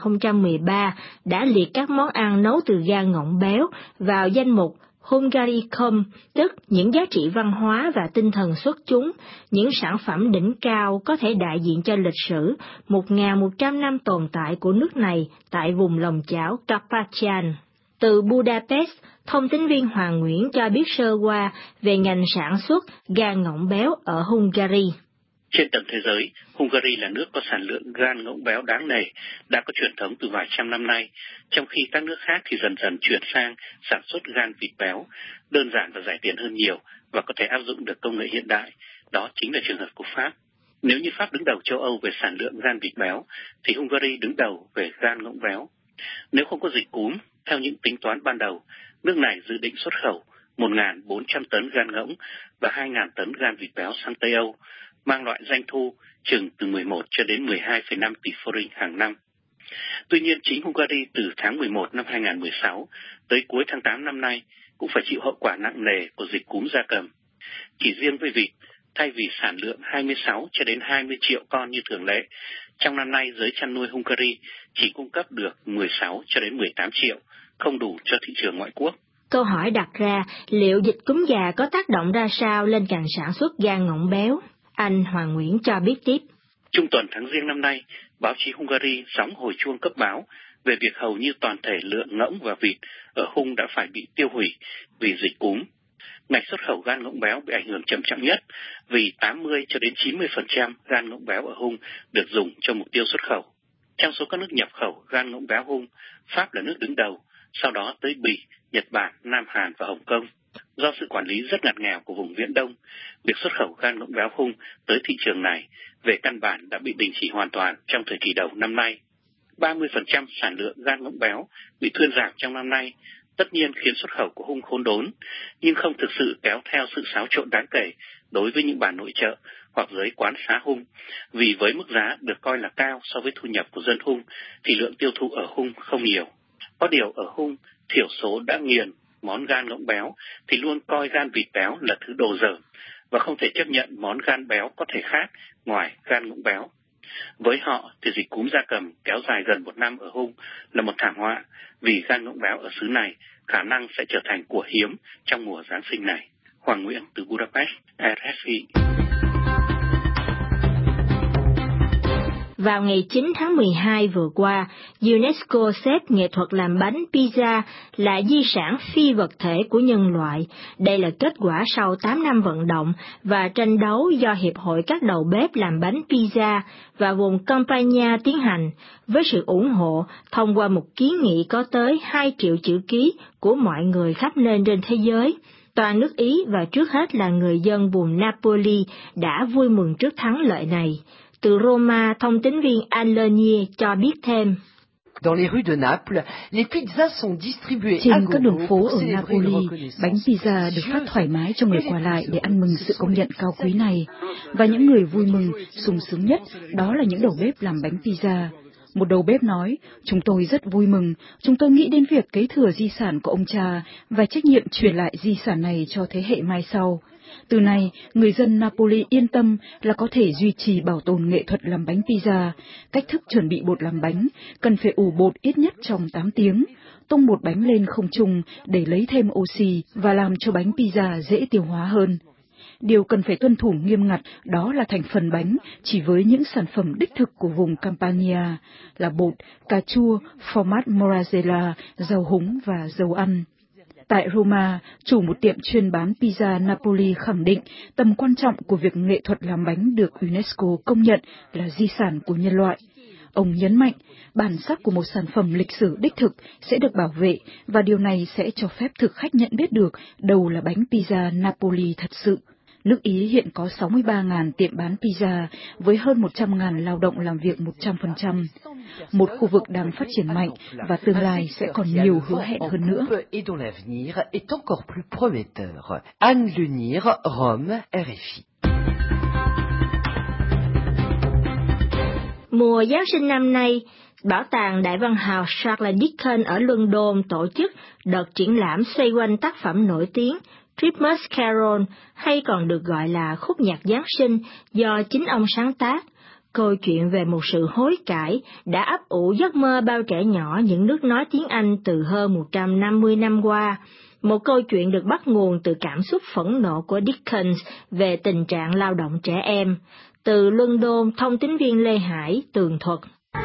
2013 đã liệt các món ăn nấu từ gan ngỗng béo vào danh mục Hungaricum, tức những giá trị văn hóa và tinh thần xuất chúng, những sản phẩm đỉnh cao có thể đại diện cho lịch sử 1.100 năm tồn tại của nước này tại vùng lòng chảo Carpathian. Từ Budapest, thông tín viên Hoàng Nguyễn cho biết sơ qua về ngành sản xuất gan ngỗng béo ở Hungary. Trên tầm thế giới, Hungary là nước có sản lượng gan ngỗng béo đáng nể, đã có truyền thống từ vài trăm năm nay, trong khi các nước khác thì dần dần chuyển sang sản xuất gan vịt béo, đơn giản và rẻ tiền hơn nhiều và có thể áp dụng được công nghệ hiện đại. Đó chính là trường hợp của Pháp. Nếu như Pháp đứng đầu châu Âu về sản lượng gan vịt béo, thì Hungary đứng đầu về gan ngỗng béo. Nếu không có dịch cúm, theo những tính toán ban đầu, nước này dự định xuất khẩu 1.400 tấn gan ngỗng và 2.000 tấn gan vịt béo sang Tây Âu, mang lại doanh thu chừng từ 11 cho đến 12,5 tỷ forint hàng năm. Tuy nhiên, chính Hungary từ tháng 11 năm 2016 tới cuối tháng 8 năm nay cũng phải chịu hậu quả nặng nề của dịch cúm gia cầm. Chỉ riêng với vịt, thay vì sản lượng 26 cho đến 20 triệu con như thường lệ, trong năm nay giới chăn nuôi Hungary chỉ cung cấp được 16 cho đến 18 triệu, không đủ cho thị trường ngoại quốc. Câu hỏi đặt ra, liệu dịch cúm gà có tác động ra sao lên ngành sản xuất gan ngỗng béo? Anh Hoàng Nguyễn cho biết tiếp. Trung tuần tháng Giêng năm nay, báo chí Hungary gióng hồi chuông cấp báo về việc hầu như toàn thể lượng ngỗng và vịt ở Hung đã phải bị tiêu hủy vì dịch cúm. Ngành xuất khẩu gan ngỗng béo bị ảnh hưởng trầm trọng nhất vì 80 cho đến 90% gan ngỗng béo ở Hung được dùng cho mục tiêu xuất khẩu. Trong số các nước nhập khẩu gan ngỗng béo Hung, Pháp là nước đứng đầu, sau đó tới Bỉ, Nhật Bản, Nam Hàn và Hồng Kông. Do sự quản lý rất ngặt nghèo của vùng Viễn Đông, việc xuất khẩu gan ngỗng béo Hung tới thị trường này về căn bản đã bị đình chỉ hoàn toàn trong thời kỳ đầu năm nay. 30% sản lượng gan ngỗng béo bị thuyên giảm trong năm nay, tất nhiên khiến xuất khẩu của Hung khốn đốn, nhưng không thực sự kéo theo sự xáo trộn đáng kể đối với những bà nội trợ hoặc giới quán xá Hung, vì với mức giá được coi là cao so với thu nhập của dân Hung thì lượng tiêu thụ ở Hung không nhiều. Có điều ở Hung, thiểu số đã nghiền món gan ngỗng béo thì luôn coi gan vịt béo là thứ đồ dởm và không thể chấp nhận món gan béo có thể khác ngoài gan ngỗng béo. Với họ thì dịch cúm gia cầm kéo dài gần 1 năm ở Hung là một thảm họa vì gan ngỗng béo ở xứ này khả năng sẽ trở thành của hiếm trong mùa Giáng sinh này. Hoàng Nguyễn từ Budapest, RFI. Vào ngày 9 tháng 12 vừa qua, UNESCO xếp nghệ thuật làm bánh pizza là di sản phi vật thể của nhân loại. Đây là kết quả sau 8 năm vận động và tranh đấu do Hiệp hội các đầu bếp làm bánh pizza và vùng Campania tiến hành, với sự ủng hộ thông qua một kiến nghị có tới 2 triệu chữ ký của mọi người khắp nơi trên thế giới. Toàn nước Ý và trước hết là người dân vùng Napoli đã vui mừng trước thắng lợi này. Từ Roma, thông tín viên Anne Lenier cho biết thêm. Trên các đường phố ở Napoli, bánh pizza được phát thoải mái cho người qua lại để ăn mừng sự công nhận cao quý này. Và những người vui mừng, sung sướng nhất, đó là những đầu bếp làm bánh pizza. Một đầu bếp nói, chúng tôi rất vui mừng, chúng tôi nghĩ đến việc kế thừa di sản của ông cha và trách nhiệm truyền lại di sản này cho thế hệ mai sau. Từ nay, người dân Napoli yên tâm là có thể duy trì bảo tồn nghệ thuật làm bánh pizza, cách thức chuẩn bị bột làm bánh, cần phải ủ bột ít nhất trong 8 tiếng, tung bột bánh lên không trung để lấy thêm oxy và làm cho bánh pizza dễ tiêu hóa hơn. Điều cần phải tuân thủ nghiêm ngặt đó là thành phần bánh chỉ với những sản phẩm đích thực của vùng Campania là bột, cà chua, format mozzarella, rau húng và dầu ăn. Tại Roma, chủ một tiệm chuyên bán pizza Napoli khẳng định tầm quan trọng của việc nghệ thuật làm bánh được UNESCO công nhận là di sản của nhân loại. Ông nhấn mạnh, bản sắc của một sản phẩm lịch sử đích thực sẽ được bảo vệ và điều này sẽ cho phép thực khách nhận biết được đâu là bánh pizza Napoli thật sự. Nước Ý hiện có 63.000 tiệm bán pizza với hơn 100.000 lao động làm việc 100%. Một khu vực đang phát triển mạnh và tương lai sẽ còn nhiều hứa hẹn hơn nữa. Anne Lunir, Rome, RFI. Mùa Giáng sinh năm nay, Bảo tàng Đại văn hào Charles Dickens ở London tổ chức đợt triển lãm xoay quanh tác phẩm nổi tiếng Christmas Carol, hay còn được gọi là khúc nhạc Giáng sinh, do chính ông sáng tác. Câu chuyện về một sự hối cải đã ấp ủ giấc mơ bao trẻ nhỏ những nước nói tiếng Anh từ hơn 150 năm qua. Một câu chuyện được bắt nguồn từ cảm xúc phẫn nộ của Dickens về tình trạng lao động trẻ em. Từ London, thông tín viên Lê Hải tường thuật.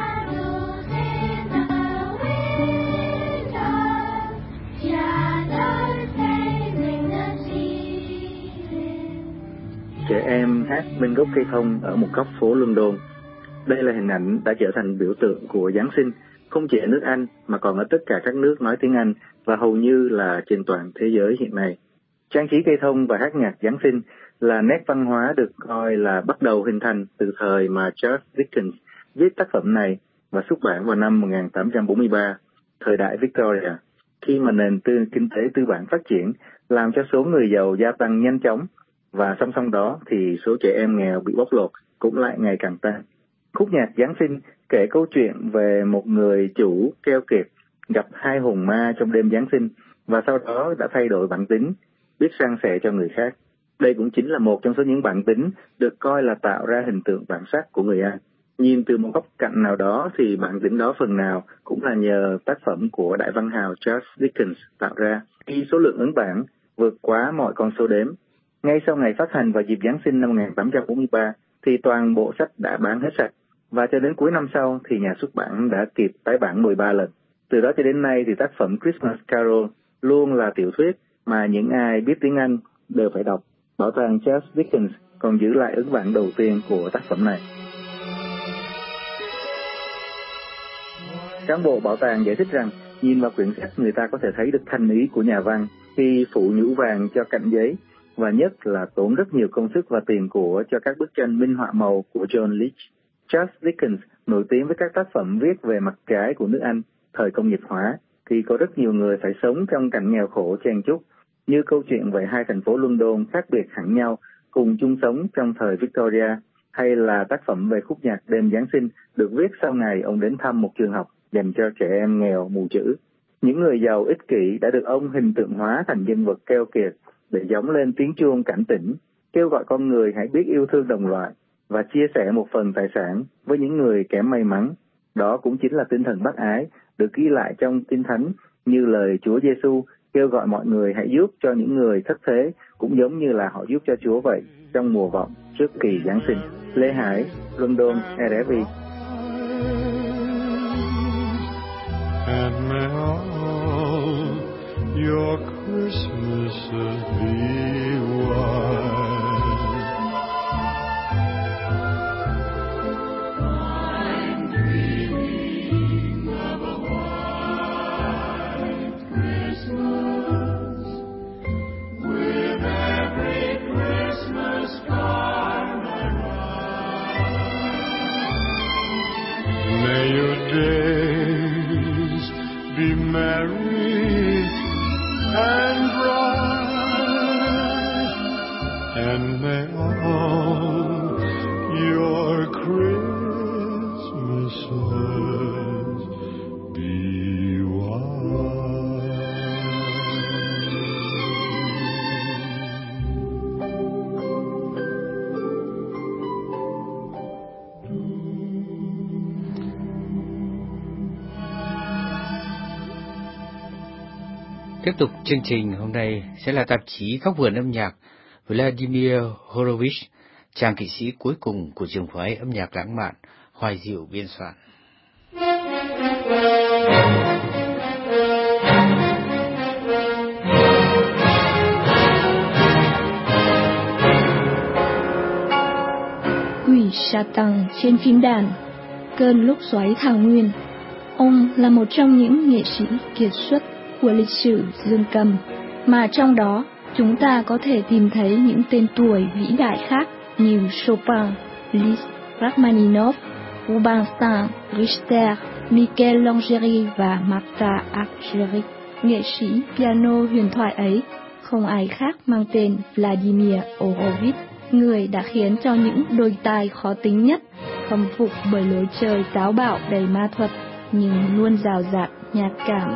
Trẻ em hát bên gốc cây thông ở một góc phố London. Đây là hình ảnh đã trở thành biểu tượng của Giáng sinh, không chỉ ở nước Anh mà còn ở tất cả các nước nói tiếng Anh và hầu như là trên toàn thế giới hiện nay. Trang trí cây thông và hát nhạc Giáng sinh là nét văn hóa được coi là bắt đầu hình thành từ thời mà Charles Dickens viết tác phẩm này và xuất bản vào năm 1843, thời đại Victoria, khi mà nền kinh tế tư bản phát triển làm cho số người giàu gia tăng nhanh chóng, và song song đó thì số trẻ em nghèo bị bóc lột cũng lại ngày càng tăng. Khúc nhạc Giáng sinh kể câu chuyện về một người chủ keo kiệt gặp hai hồn ma trong đêm Giáng sinh và sau đó đã thay đổi bản tính, biết san sẻ cho người khác. Đây cũng chính là một trong số những bản tính được coi là tạo ra hình tượng bản sắc của người Anh. Nhìn từ một góc cạnh nào đó thì bản tính đó phần nào cũng là nhờ tác phẩm của đại văn hào Charles Dickens tạo ra, khi số lượng ấn bản vượt quá mọi con số đếm. Ngay sau ngày phát hành vào dịp Giáng sinh năm 1843 thì toàn bộ sách đã bán hết sạch, và cho đến cuối năm sau thì nhà xuất bản đã kịp tái bản 13 lần. Từ đó cho đến nay thì tác phẩm Christmas Carol luôn là tiểu thuyết mà những ai biết tiếng Anh đều phải đọc. Bảo tàng Charles Dickens còn giữ lại ấn bản đầu tiên của tác phẩm này. Cán bộ bảo tàng giải thích rằng nhìn vào quyển sách người ta có thể thấy được thành ý của nhà văn khi phủ nhũ vàng cho cạnh giấy, và nhất là tốn rất nhiều công sức và tiền của cho các bức tranh minh họa màu của John Leech. Charles Dickens nổi tiếng với các tác phẩm viết về mặt trái của nước Anh thời công nghiệp hóa, khi có rất nhiều người phải sống trong cảnh nghèo khổ chen chúc, như câu chuyện về hai thành phố London khác biệt hẳn nhau cùng chung sống trong thời Victoria, hay là tác phẩm về khúc nhạc đêm Giáng sinh được viết sau ngày ông đến thăm một trường học dành cho trẻ em nghèo mù chữ. Những người giàu ích kỷ đã được ông hình tượng hóa thành nhân vật keo kiệt để gióng lên tiếng chuông cảnh tỉnh, kêu gọi con người hãy biết yêu thương đồng loại và chia sẻ một phần tài sản với những người kém may mắn. Đó cũng chính là tinh thần bác ái được ghi lại trong Kinh Thánh, như lời Chúa Giêsu kêu gọi mọi người hãy giúp cho những người thất thế cũng giống như là họ giúp cho Chúa vậy trong mùa vọng trước kỳ Giáng sinh. Lê Hải, London, RFI. And may all your Christmases be white. I'm dreaming of a white Christmas with every Christmas card I write. May your days be merry and bright, and may all your Christmases be white. Tiếp tục chương trình hôm nay sẽ là tạp chí Góc vườn âm nhạc Vladimir Horowitz, chàng kỵ sĩ cuối cùng của trường phái âm nhạc lãng mạn Hoài Diệu biên soạn. Cha Tăng trên phím đàn Cơn lốc xoáy thảo nguyên. Ông là một trong những nghệ sĩ kiệt xuất của lịch sử dương cầm, mà trong đó chúng ta có thể tìm thấy những tên tuổi vĩ đại khác như Chopin, Liszt, Rachmaninov, Rubinstein, Richter, Michel-Langeri và Martha Argerich. Nghệ sĩ piano huyền thoại ấy không ai khác mang tên Vladimir Horowitz, người đã khiến cho những đôi tai khó tính nhất khâm phục bởi lối chơi táo bạo đầy ma thuật nhưng luôn rào rạt nhạt cảm.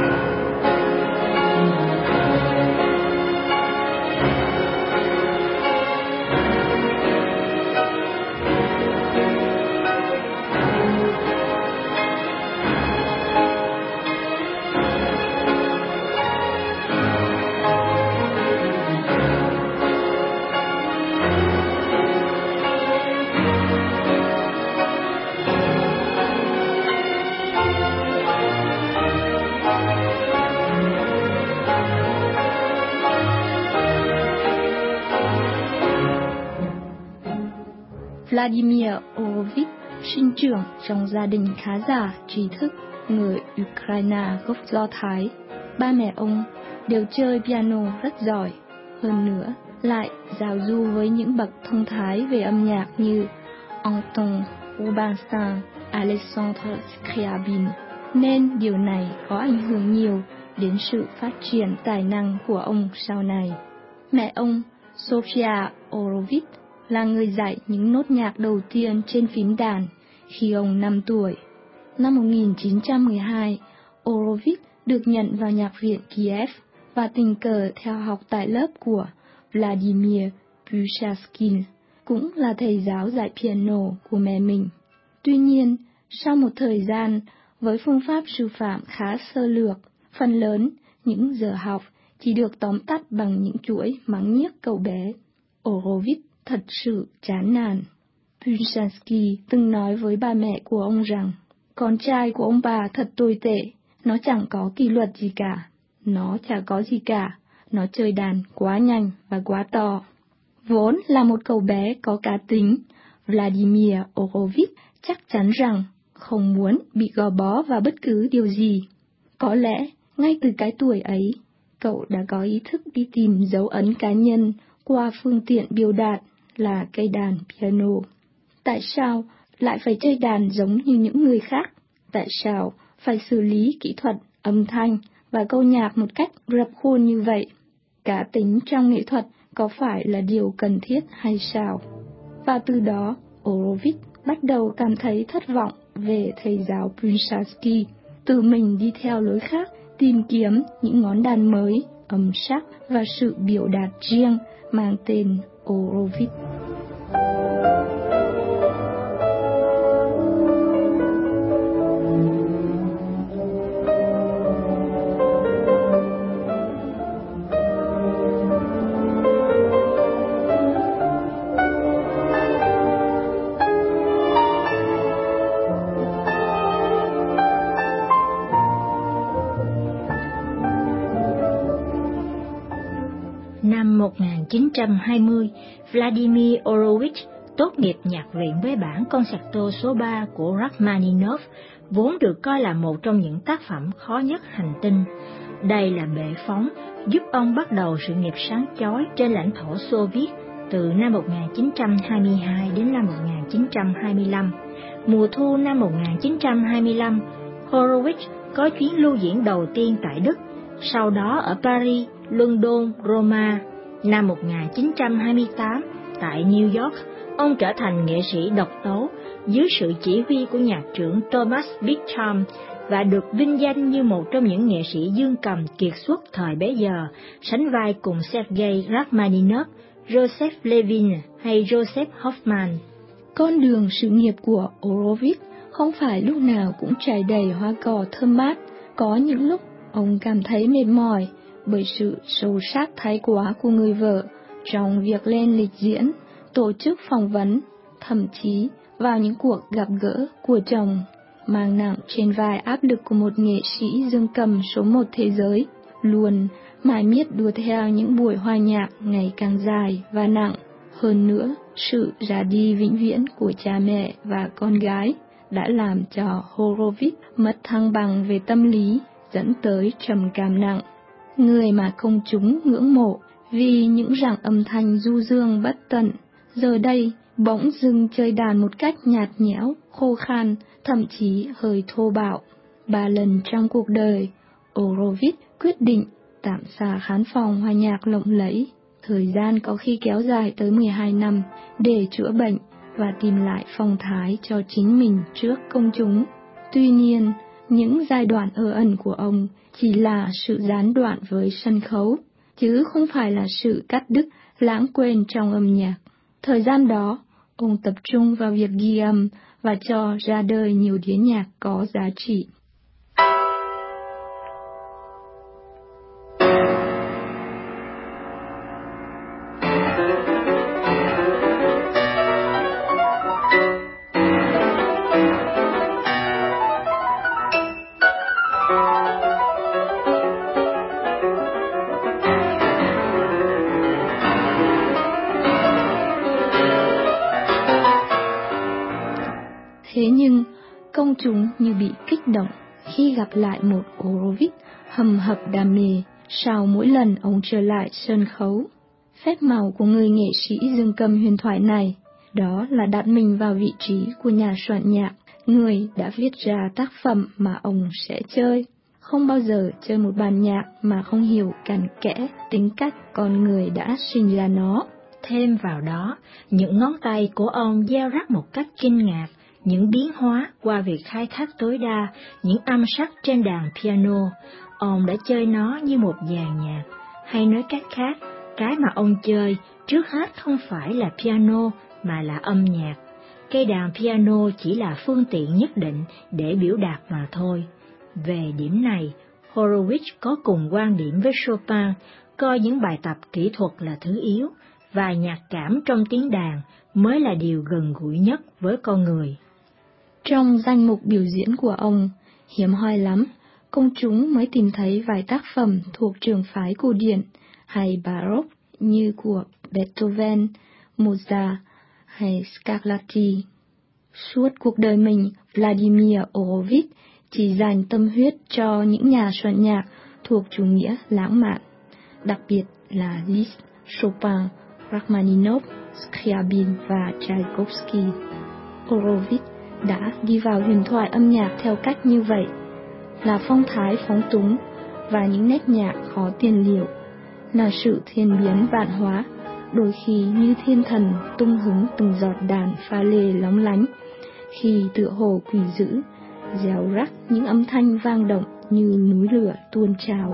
Vladimir Horowitz sinh trưởng trong gia đình khá giả, trí thức, người Ukraine gốc Do Thái. Ba mẹ ông đều chơi piano rất giỏi, hơn nữa lại giao du với những bậc thông thái về âm nhạc như Anton Rubinstein, Alexandre Scriabin, nên điều này có ảnh hưởng nhiều đến sự phát triển tài năng của ông sau này. Mẹ ông, Sofia Horowitz, là người dạy những nốt nhạc đầu tiên trên phím đàn khi ông 5 tuổi. Năm 1912, Horowitz được nhận vào nhạc viện Kiev và tình cờ theo học tại lớp của Vladimir Pushaskin, cũng là thầy giáo dạy piano của mẹ mình. Tuy nhiên, sau một thời gian, với phương pháp sư phạm khá sơ lược, phần lớn những giờ học chỉ được tóm tắt bằng những chuỗi mắng nhiếc cậu bé. Horowitz thật sự chán nản. Pushasky từng nói với ba mẹ của ông rằng, con trai của ông bà thật tồi tệ, nó chẳng có kỷ luật gì cả, nó chả có gì cả, nó chơi đàn quá nhanh và quá to. Vốn là một cậu bé có cá tính, Vladimir Horowitz chắc chắn rằng không muốn bị gò bó vào bất cứ điều gì. Có lẽ ngay từ cái tuổi ấy, cậu đã có ý thức đi tìm dấu ấn cá nhân qua phương tiện biểu đạt là cây đàn piano. Tại sao lại phải chơi đàn giống như những người khác? Tại sao phải xử lý kỹ thuật, âm thanh và câu nhạc một cách rập khuôn như vậy? Cá tính trong nghệ thuật có phải là điều cần thiết hay sao? Và từ đó, Horowitz bắt đầu cảm thấy thất vọng về thầy giáo Pushasky, tự mình đi theo lối khác, tìm kiếm những ngón đàn mới, âm sắc và sự biểu đạt riêng mang tên Horowitz. Năm 1920, Vladimir Horowitz tốt nghiệp nhạc viện với bản Concerto số 3 của Rachmaninov, vốn được coi là một trong những tác phẩm khó nhất hành tinh. Đây là bệ phóng giúp ông bắt đầu sự nghiệp sáng chói trên lãnh thổ Xô Viết từ năm 1922 đến năm 1925. Mùa thu năm 1925, Horowitz có chuyến lưu diễn đầu tiên tại Đức, sau đó ở Paris, London, Roma. Năm 1928, tại New York, ông trở thành nghệ sĩ độc tấu dưới sự chỉ huy của nhạc trưởng Thomas Beecham và được vinh danh như một trong những nghệ sĩ dương cầm kiệt xuất thời bấy giờ, sánh vai cùng Sergei Rachmaninov, Joseph Levin hay Joseph Hoffman. Con đường sự nghiệp của Horowitz không phải lúc nào cũng trải đầy hoa cỏ thơm mát. Có những lúc ông cảm thấy mệt mỏi bởi sự sâu sát thái quá của người vợ trong việc lên lịch diễn, tổ chức phỏng vấn, thậm chí vào những cuộc gặp gỡ của chồng, mang nặng trên vai áp lực của một nghệ sĩ dương cầm số 1 thế giới, luôn mải miết đua theo những buổi hòa nhạc ngày càng dài và nặng. Hơn nữa, sự ra đi vĩnh viễn của cha mẹ và con gái đã làm cho Horowitz mất thăng bằng về tâm lý, dẫn tới trầm cảm nặng. Người mà công chúng ngưỡng mộ vì những rặng âm thanh du dương bất tận, giờ đây bỗng dưng chơi đàn một cách nhạt nhẽo, khô khan, thậm chí hơi thô bạo. 3 lần trong cuộc đời, Horowitz quyết định tạm xa khán phòng hòa nhạc lộng lẫy. Thời gian có khi kéo dài tới 12 năm để chữa bệnh và tìm lại phong thái cho chính mình trước công chúng. Tuy nhiên, những giai đoạn ơ ẩn của ông chỉ là sự gián đoạn với sân khấu, chứ không phải là sự cắt đứt, lãng quên trong âm nhạc. Thời gian đó, ông tập trung vào việc ghi âm và cho ra đời nhiều đĩa nhạc có giá trị. Thế nhưng, công chúng như bị kích động khi gặp lại một Horowitz hầm hập đam mê sau mỗi lần ông trở lại sân khấu. Phép màu của người nghệ sĩ dương cầm huyền thoại này, đó là đặt mình vào vị trí của nhà soạn nhạc, người đã viết ra tác phẩm mà ông sẽ chơi. Không bao giờ chơi một bản nhạc mà không hiểu cặn kẽ tính cách con người đã sinh ra nó. Thêm vào đó, những ngón tay của ông gieo rắc một cách kinh ngạc những biến hóa qua việc khai thác tối đa những âm sắc trên đàn piano. Ông đã chơi nó như một dàn nhạc, hay nói cách khác, cái mà ông chơi trước hết không phải là piano mà là âm nhạc. Cây đàn piano chỉ là phương tiện nhất định để biểu đạt mà thôi. Về điểm này, Horowitz có cùng quan điểm với Chopin, coi những bài tập kỹ thuật là thứ yếu, và nhạc cảm trong tiếng đàn mới là điều gần gũi nhất với con người. Trong danh mục biểu diễn của ông, hiếm hoi lắm, công chúng mới tìm thấy vài tác phẩm thuộc trường phái cổ điển hay Baroque như của Beethoven, Mozart hay Scarlatti. Suốt cuộc đời mình, Vladimir Horowitz chỉ dành tâm huyết cho những nhà soạn nhạc thuộc chủ nghĩa lãng mạn, đặc biệt là Liszt, Chopin, Rachmaninoff, Scriabin và Tchaikovsky. Horowitz đã đi vào huyền thoại âm nhạc theo cách như vậy, là phong thái phóng túng và những nét nhạc khó tiền liệu, là sự thiên biến vạn hóa, đôi khi như thiên thần tung hứng từng giọt đàn pha lê lóng lánh, khi tựa hồ quỷ dữ, réo rắc những âm thanh vang động như núi lửa tuôn trào.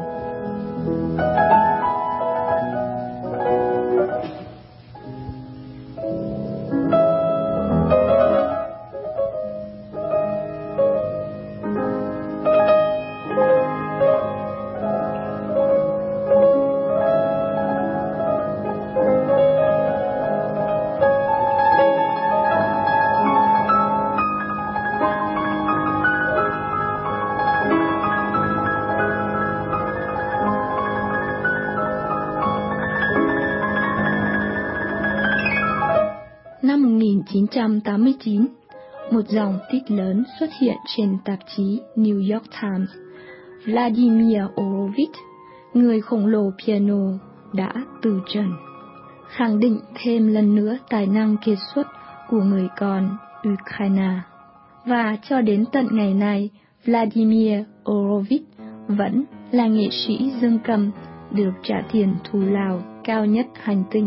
Năm 1989, một dòng tít lớn xuất hiện trên tạp chí New York Times. Vladimir Horowitz, người khổng lồ piano, đã từ trần, khẳng định thêm lần nữa tài năng kiệt xuất của người con Ukraine. Và cho đến tận ngày nay, Vladimir Horowitz vẫn là nghệ sĩ dương cầm được trả tiền thù lao cao nhất hành tinh.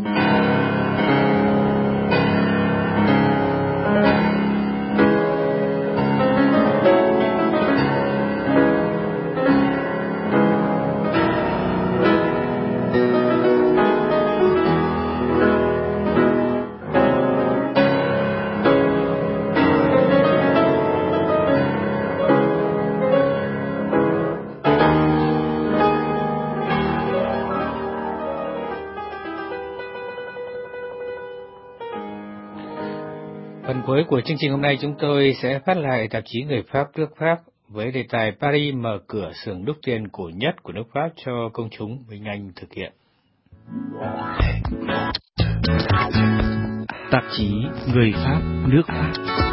Phần cuối của chương trình hôm nay chúng tôi sẽ phát lại tạp chí Người Pháp nước Pháp với đề tài Paris mở cửa xưởng đúc tiền cổ nhất của nước Pháp cho công chúng, Minh Anh thực hiện. tạp chí Người Pháp, nước Pháp.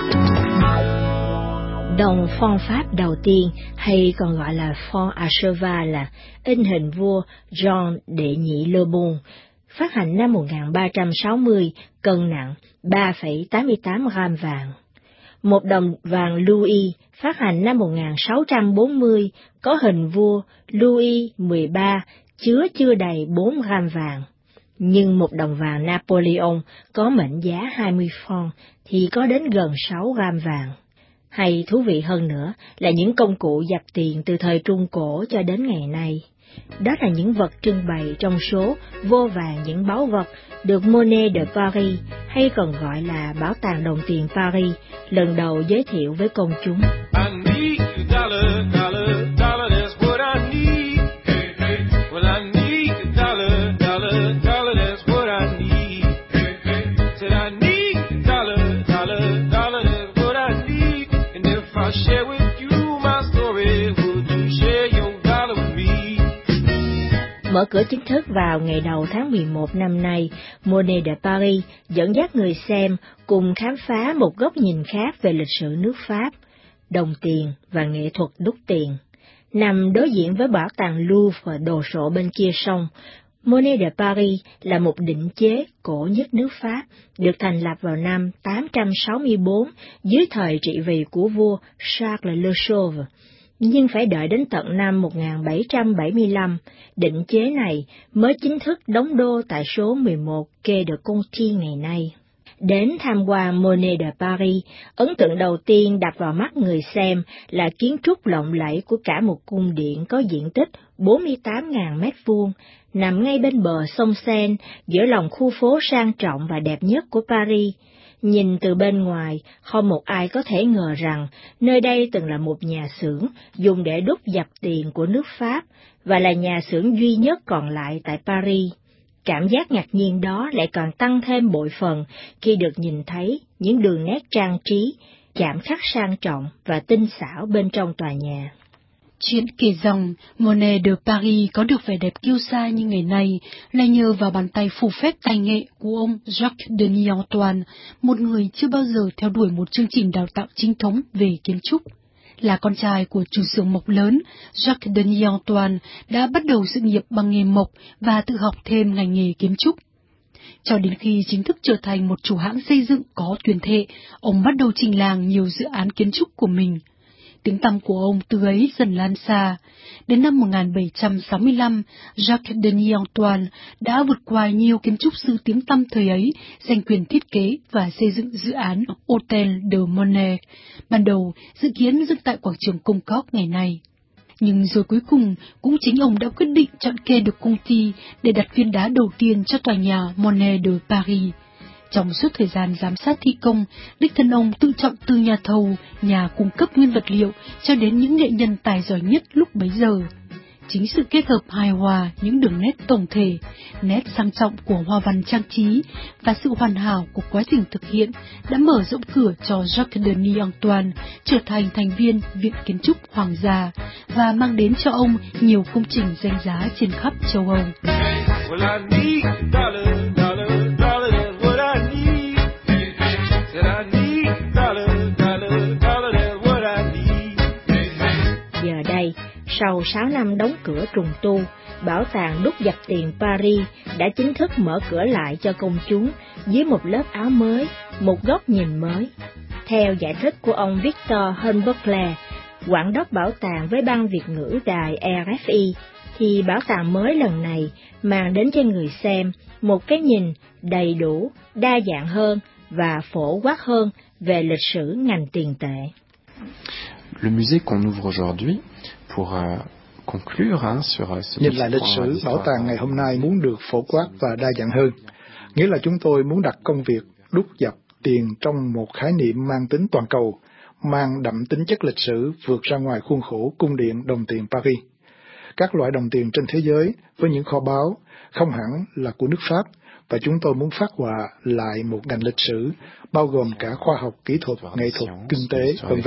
Đồng phong Pháp đầu tiên, hay còn gọi là phong à cheval, là in hình vua Jean đệ nhị Le Bon, phát hành năm 1360, cân nặng 3,88 gram vàng. Một đồng vàng Louis, phát hành năm 1640, có hình vua Louis XIII, chứa chưa đầy 4 gram vàng. Nhưng một đồng vàng Napoleon có mệnh giá 20 franc thì có đến gần 6 gram vàng. Hay thú vị hơn nữa là những công cụ dập tiền từ thời Trung Cổ cho đến ngày nay. Đó là những vật trưng bày trong số vô vàn những báu vật được Monnaie de Paris, hay còn gọi là Bảo tàng đồng tiền Paris, lần đầu giới thiệu với công chúng. Mở cửa chính thức vào ngày đầu tháng 11 năm nay, Monnaie de Paris dẫn dắt người xem cùng khám phá một góc nhìn khác về lịch sử nước Pháp, đồng tiền và nghệ thuật đúc tiền. Nằm đối diện với bảo tàng Louvre đồ sộ bên kia sông, Monnaie de Paris là một định chế cổ nhất nước Pháp, được thành lập vào năm 864 dưới thời trị vì của vua Charles Le Chauve. Nhưng phải đợi đến tận năm 1775, định chế này mới chính thức đóng đô tại số 11 Quai de Conti ngày nay. Đến tham quan Monnaie de Paris, ấn tượng đầu tiên đập vào mắt người xem là kiến trúc lộng lẫy của cả một cung điện có diện tích 48.000 mét vuông, nằm ngay bên bờ sông Seine, giữa lòng khu phố sang trọng và đẹp nhất của Paris. Nhìn từ bên ngoài, không một ai có thể ngờ rằng nơi đây từng là một nhà xưởng dùng để đúc dập tiền của nước Pháp, và là nhà xưởng duy nhất còn lại tại Paris. Cảm giác ngạc nhiên đó lại còn tăng thêm bội phần khi được nhìn thấy những đường nét trang trí, chạm khắc sang trọng và tinh xảo bên trong tòa nhà. Chuyện kể rằng Monnaie de Paris có được vẻ đẹp kiêu sa như ngày nay là nhờ vào bàn tay phù phép tài nghệ của ông Jacques Denis Antoine, một người chưa bao giờ theo đuổi một chương trình đào tạo chính thống về kiến trúc. Là con trai của chủ xưởng mộc lớn, Jacques Denis Antoine đã bắt đầu sự nghiệp bằng nghề mộc và tự học thêm ngành nghề kiến trúc. Cho đến khi chính thức trở thành một chủ hãng xây dựng có tuyển thệ, ông bắt đầu trình làng nhiều dự án kiến trúc của mình. Tiếng tăm của ông từ ấy dần lan xa. Đến năm 1765, Jacques Denis Antoine đã vượt qua nhiều kiến trúc sư tiếng tăm thời ấy, giành quyền thiết kế và xây dựng dự án Hôtel de Monnaie, ban đầu dự kiến dựng tại quảng trường Concorde ngày nay. Nhưng rồi cuối cùng, cũng chính ông đã quyết định chọn Quai de Conti để đặt viên đá đầu tiên cho tòa nhà Monnaie de Paris. Trong suốt thời gian giám sát thi công, đích thân ông tự chọn từ nhà thầu, nhà cung cấp nguyên vật liệu cho đến những nghệ nhân tài giỏi nhất lúc bấy giờ. Chính sự kết hợp hài hòa những đường nét tổng thể, nét sang trọng của hoa văn trang trí và sự hoàn hảo của quá trình thực hiện đã mở rộng cửa cho Jacques Denis Antoine trở thành thành viên Viện Kiến trúc Hoàng gia và mang đến cho ông nhiều công trình danh giá trên khắp châu Âu. Giờ đây, sau 6 năm đóng cửa trùng tu, bảo tàng đúc dập tiền Paris đã chính thức mở cửa lại cho công chúng dưới một lớp áo mới, một góc nhìn mới. Theo giải thích của ông Victor Humberclair, quản đốc bảo tàng với ban Việt ngữ đài RFI, thì bảo tàng mới lần này mang đến cho người xem một cái nhìn đầy đủ, đa dạng hơn và phổ quát hơn về lịch sử ngành tiền tệ. Le musée qu'on ouvre aujourd'hui pour conclure sur ce nhìn lại lịch sử, bảo tàng ngày hôm nay muốn được phổ quát và đa dạng hơn. Nghĩa là chúng tôi muốn đặt công việc đúc dập tiền trong một khái niệm mang tính toàn cầu, mang đậm tính chất lịch sử vượt ra ngoài khuôn khổ cung điện đồng tiền Paris. Các loại đồng tiền trên thế giới với những kho báu không hẳn là của nước Pháp, và chúng tôi muốn phát họa lại một ngành lịch sử bao gồm cả khoa học, kỹ thuật, nghệ thuật, kinh tế, v.v.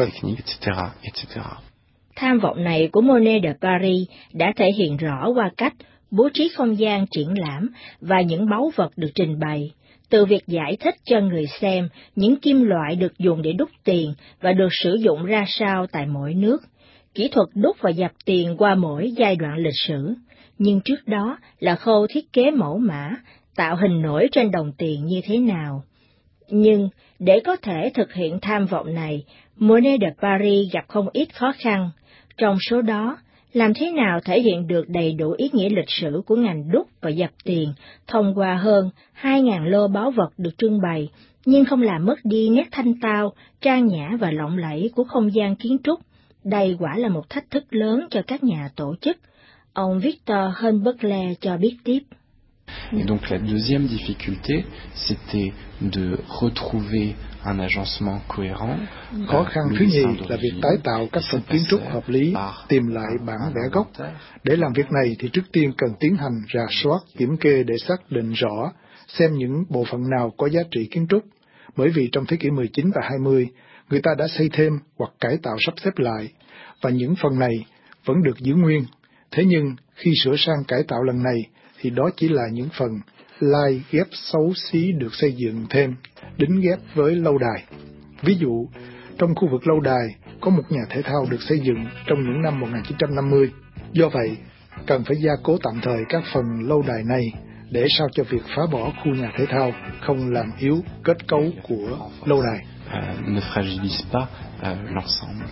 Tham vọng này của Monnaie de Paris đã thể hiện rõ qua cách bố trí không gian triển lãm và những báu vật được trình bày, từ việc giải thích cho người xem những kim loại được dùng để đúc tiền và được sử dụng ra sao tại mỗi nước, kỹ thuật đúc và dập tiền qua mỗi giai đoạn lịch sử, nhưng trước đó là khâu thiết kế mẫu mã, tạo hình nổi trên đồng tiền như thế nào. Nhưng để có thể thực hiện tham vọng này, Monet de Paris gặp không ít khó khăn, trong số đó, làm thế nào thể hiện được đầy đủ ý nghĩa lịch sử của ngành đúc và dập tiền thông qua hơn 2.000 lô báu vật được trưng bày, nhưng không làm mất đi nét thanh tao, trang nhã và lộng lẫy của không gian kiến trúc. Đây quả là một thách thức lớn cho các nhà tổ chức. Ông Victor Humberger cho biết tiếp. Et donc la deuxième difficulté, c'était de retrouver un agencement cohérent. Khó khăn thứ nhì là việc tái tạo các phần kiến trúc hợp lý, tìm lại bản vẽ gốc. Để làm việc này thì trước tiên cần tiến hành rà soát, kiểm kê để xác định rõ, xem những bộ phận nào có giá trị kiến trúc. Bởi vì trong thế kỷ 19 và 20, người ta đã xây thêm hoặc cải tạo sắp xếp lại, và những phần này vẫn được giữ nguyên. Thế nhưng, khi sửa sang cải tạo lần này, thì đó chỉ là những phần lai ghép xấu xí được xây dựng thêm, đính ghép với lâu đài. Ví dụ, trong khu vực lâu đài có một nhà thể thao được xây dựng trong những năm 1950. Do vậy, cần phải gia cố tạm thời các phần lâu đài này để sao cho việc phá bỏ khu nhà thể thao không làm yếu kết cấu của lâu đài. Ne fragilise pas l'ensemble.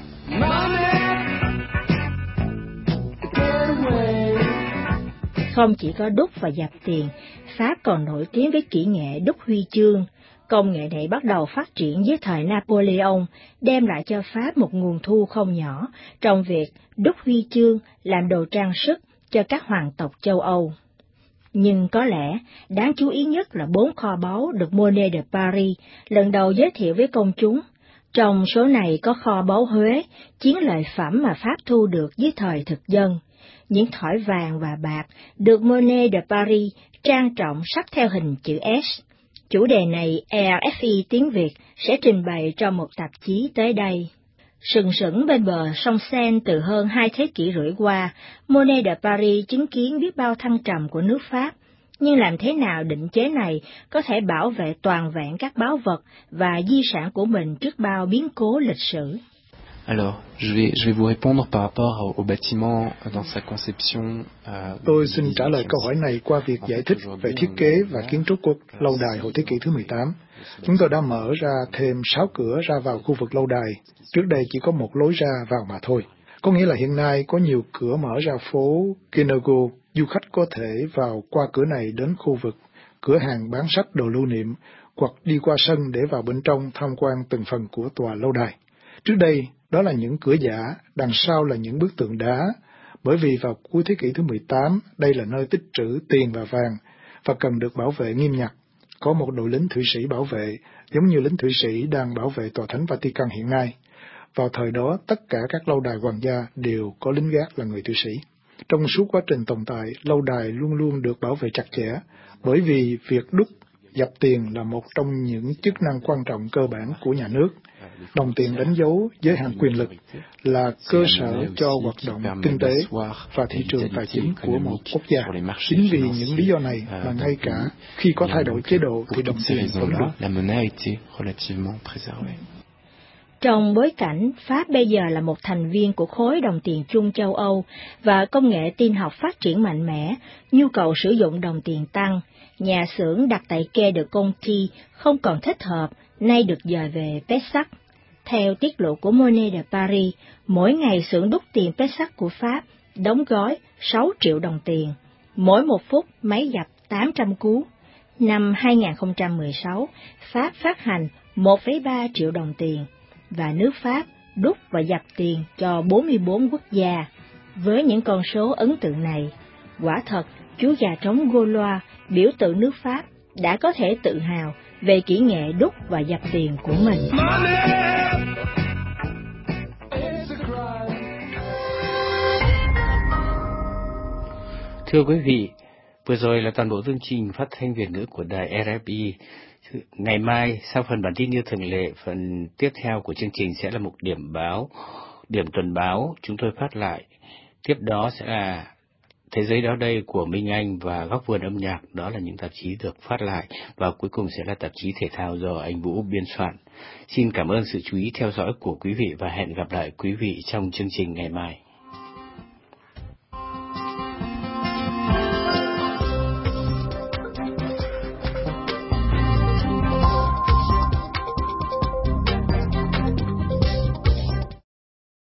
Không chỉ có đúc và dập tiền, Pháp còn nổi tiếng với kỹ nghệ đúc huy chương. Công nghệ này bắt đầu phát triển dưới thời Napoleon, đem lại cho Pháp một nguồn thu không nhỏ trong việc đúc huy chương làm đồ trang sức cho các hoàng tộc châu Âu. Nhưng có lẽ đáng chú ý nhất là 4 kho báu được Monet de Paris lần đầu giới thiệu với công chúng. Trong số này có kho báu Huế, chiến lợi phẩm mà Pháp thu được dưới thời thực dân. Những thỏi vàng và bạc được Monet de Paris trang trọng sắp theo hình chữ S. Chủ đề này RFI tiếng Việt sẽ trình bày trong một tạp chí tới đây. Sừng sững bên bờ sông Seine từ hơn 2 thế kỷ rưỡi qua, Monet de Paris chứng kiến biết bao thăng trầm của nước Pháp. Nhưng làm thế nào định chế này có thể bảo vệ toàn vẹn các báu vật và di sản của mình trước bao biến cố lịch sử? Alors, je vais vous répondre par rapport au bâtiment dans sa conception. Tôi xin trả lời câu hỏi này qua việc giải thích về thiết kế và kiến trúc của lâu đài hồi thế kỷ thứ 18. Chúng tôi đã mở ra thêm 6 cửa ra vào khu vực lâu đài. Trước đây chỉ có một lối ra vào mà thôi. Có nghĩa là hiện nay có nhiều cửa mở ra phố Guénégaud. Du khách có thể vào qua cửa này đến khu vực cửa hàng bán sách đồ lưu niệm, hoặc đi qua sân để vào bên trong tham quan từng phần của tòa lâu đài. Trước đây, đó là những cửa giả, đằng sau là những bức tượng đá, bởi vì vào cuối thế kỷ thứ 18, đây là nơi tích trữ tiền và vàng, và cần được bảo vệ nghiêm ngặt. Có một đội lính Thụy Sĩ bảo vệ, giống như lính Thụy Sĩ đang bảo vệ tòa thánh Vatican hiện nay. Vào thời đó, tất cả các lâu đài hoàng gia đều có lính gác là người Thụy Sĩ. Trong suốt quá trình tồn tại, lâu đài luôn luôn được bảo vệ chặt chẽ, bởi vì việc đúc, dập tiền là một trong những chức năng quan trọng cơ bản của nhà nước. Đồng tiền đánh dấu giới hạn quyền lực, là cơ sở cho hoạt động kinh tế và thị trường tài chính của một quốc gia. Chính vì những lý do này mà ngay cả khi có thay đổi chế độ thì đồng tiền vẫn được. Trong bối cảnh Pháp bây giờ là một thành viên của khối đồng tiền chung châu Âu và công nghệ tin học phát triển mạnh mẽ, nhu cầu sử dụng đồng tiền tăng, nhà xưởng đặt tại Quai de Conti không còn thích hợp, nay được dời về Pessac. Theo tiết lộ của Monet de Paris, mỗi ngày xưởng đúc tiền Pessac của Pháp đóng gói 6 triệu đồng tiền, mỗi một phút máy dập 800 cú. Năm 2016, Pháp phát hành 1,3 triệu đồng tiền, và nước Pháp đúc và dập tiền cho 44 quốc gia. Với những con số ấn tượng này, quả thật chú gà trống Gaulois, biểu tượng nước Pháp, đã có thể tự hào về kỹ nghệ đúc và dập tiền của mình. Thưa quý vị, vừa rồi là toàn bộ chương trình phát thanh Việt ngữ của đài RFI. Ngày mai, sau phần bản tin như thường lệ, phần tiếp theo của chương trình sẽ là một điểm tuần báo chúng tôi phát lại. Tiếp đó sẽ là Thế giới đó đây của Minh Anh và Góc vườn âm nhạc, đó là những tạp chí được phát lại, và cuối cùng sẽ là tạp chí thể thao do anh Vũ biên soạn. Xin cảm ơn sự chú ý theo dõi của quý vị và hẹn gặp lại quý vị trong chương trình ngày mai.